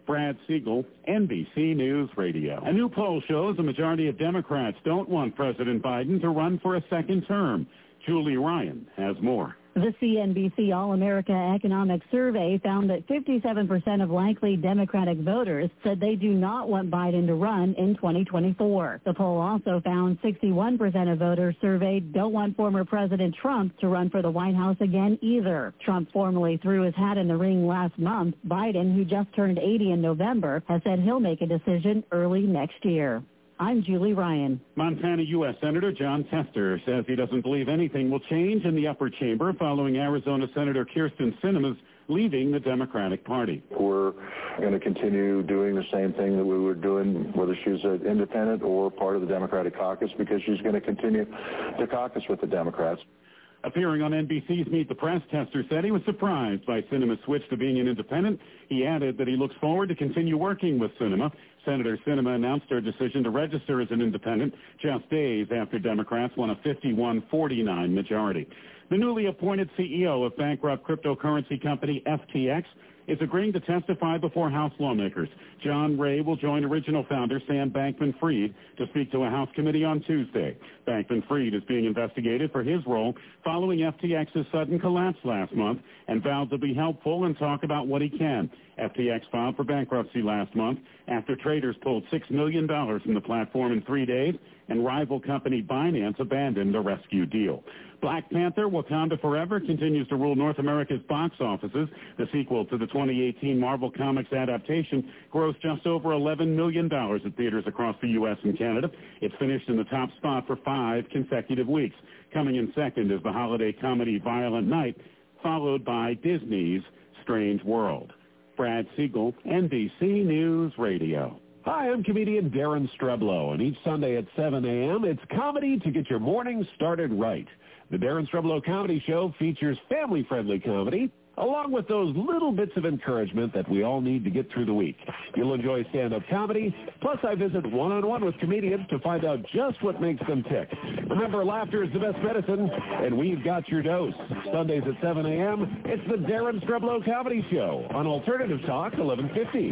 Brad Siegel, N B C News Radio. A new poll shows a majority of Democrats don't want President Biden to run for a second term. Julie Ryan has more. The C N B C All-America Economic Survey found that fifty-seven percent of likely Democratic voters said they do not want Biden to run in twenty twenty-four. The poll also found sixty-one percent of voters surveyed don't want former President Trump to run for the White House again either. Trump formally threw his hat in the ring last month. Biden, who just turned eighty in November, has said he'll make a decision early next year. I'm Julie Ryan. Montana U S Senator Jon Tester says he doesn't believe anything will change in the upper chamber following Arizona Senator Kyrsten Sinema's leaving the Democratic Party. We're going to continue doing the same thing that we were doing, whether she's an independent or part of the Democratic caucus, because she's going to continue to caucus with the Democrats. Appearing on N B C's Meet the Press, Tester said he was surprised by Sinema's switch to being an independent. He added that he looks forward to continue working with Sinema. Senator Sinema announced her decision to register as an independent just days after Democrats won a fifty-one forty-nine majority. The newly appointed C E O of bankrupt cryptocurrency company F T X is agreeing to testify before House lawmakers. John Ray will join original founder Sam Bankman-Fried to speak to a House committee on Tuesday. Bankman-Fried is being investigated for his role following F T X's sudden collapse last month and vowed to be helpful and talk about what he can. F T X filed for bankruptcy last month after traders pulled six million dollars from the platform in three days and rival company Binance abandoned the rescue deal. Black Panther: Wakanda Forever continues to rule North America's box offices. The sequel to the twenty eighteen Marvel Comics adaptation grossed just over eleven million dollars at theaters across the U S and Canada. It's finished in the top spot for five consecutive weeks. Coming in second is the holiday comedy Violent Night, followed by Disney's Strange World. Brad Siegel, N B C News Radio. Hi, I'm comedian Darren Streblow, and each Sunday at seven a.m., it's comedy to get your morning started right. The Darren Streblow Comedy Show features family-friendly comedy, along with those little bits of encouragement that we all need to get through the week. You'll enjoy stand-up comedy, plus I visit one-on-one with comedians to find out just what makes them tick. Remember, laughter is the best medicine, and we've got your dose. Sundays at seven a.m., it's the Darren Streblow Comedy Show on Alternative Talk, eleven fifty.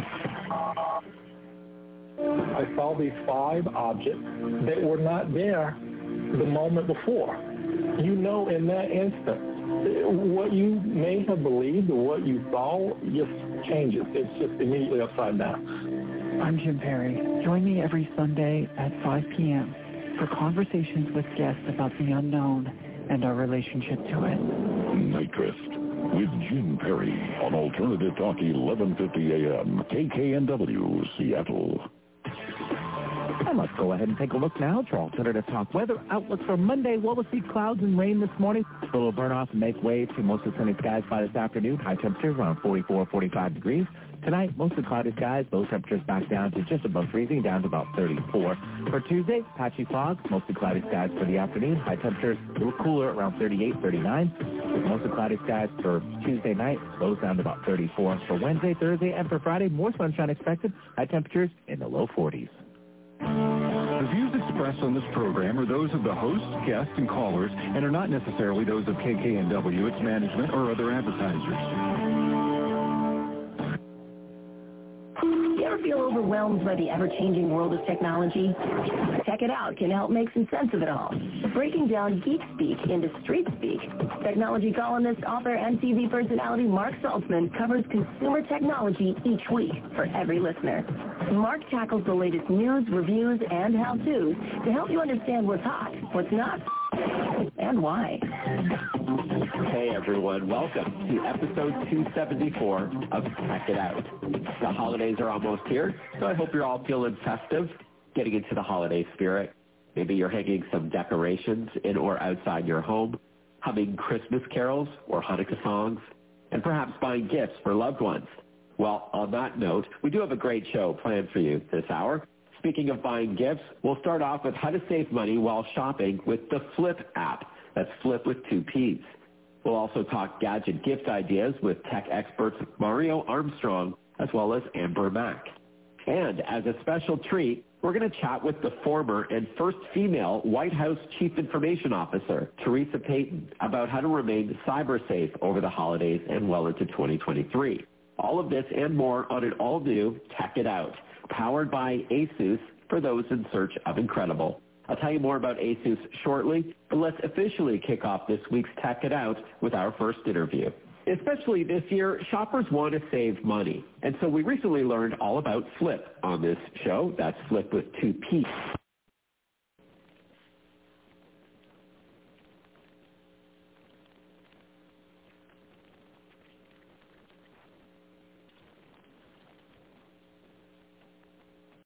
I saw these five objects that were not there the moment before. You know, in that instant, what you may have believed or what you saw just changes. It's just immediately upside down. I'm Jim Perry. Join me every Sunday at five p.m. for conversations with guests about the unknown and our relationship to it. Nitrist with Jim Perry on Alternative Talk, eleven fifty a.m. K K N W, Seattle. And let's go ahead and take a look now to Alternative Talk weather outlook for Monday. Well, we'll see clouds and rain this morning. It will burn off and make way to mostly sunny skies by this afternoon. High temperatures around forty-four, forty-five degrees. Tonight, mostly cloudy skies. Those temperatures back down to just above freezing, down to about thirty-four. For Tuesday, patchy fog, mostly cloudy skies for the afternoon. High temperatures a little cooler, around thirty-eight, thirty-nine. With mostly cloudy skies for Tuesday night, lows down to about thirty-four. For Wednesday, Thursday, and for Friday, more sunshine expected. High temperatures in the low forties. The views expressed on this program are those of the hosts, guests, and callers, and are not necessarily those of K K N W, its management, or other advertisers. You ever feel overwhelmed by the ever-changing world of technology? Check It Out can help make some sense of it all. Breaking down geek speak into street speak, technology columnist, author, and T V personality Mark Saltzman covers consumer technology each week for every listener. Mark tackles the latest news, reviews, and how-tos to help you understand what's hot, what's not, and why. Hey everyone, welcome to episode two seventy-four of Check It Out. The holidays are almost here, so I hope you're all feeling festive, getting into the holiday spirit. Maybe you're hanging some decorations in or outside your home, humming Christmas carols or Hanukkah songs, and perhaps buying gifts for loved ones. Well, on that note, we do have a great show planned for you this hour. Speaking of buying gifts, we'll start off with how to save money while shopping with the Flip app. That's Flip with two P's. We'll also talk gadget gift ideas with tech experts Mario Armstrong as well as Amber Mack. And as a special treat, we're going to chat with the former and first female White House Chief Information Officer, Teresa Payton, about how to remain cyber safe over the holidays and well into twenty twenty-three. All of this and more on an all-new Tech It Out, powered by ASUS for those in search of incredible. I'll tell you more about ASUS shortly, but let's officially kick off this week's Tech It Out with our first interview. Especially this year, shoppers want to save money. And so we recently learned all about Flip on this show. That's Flip with two P's.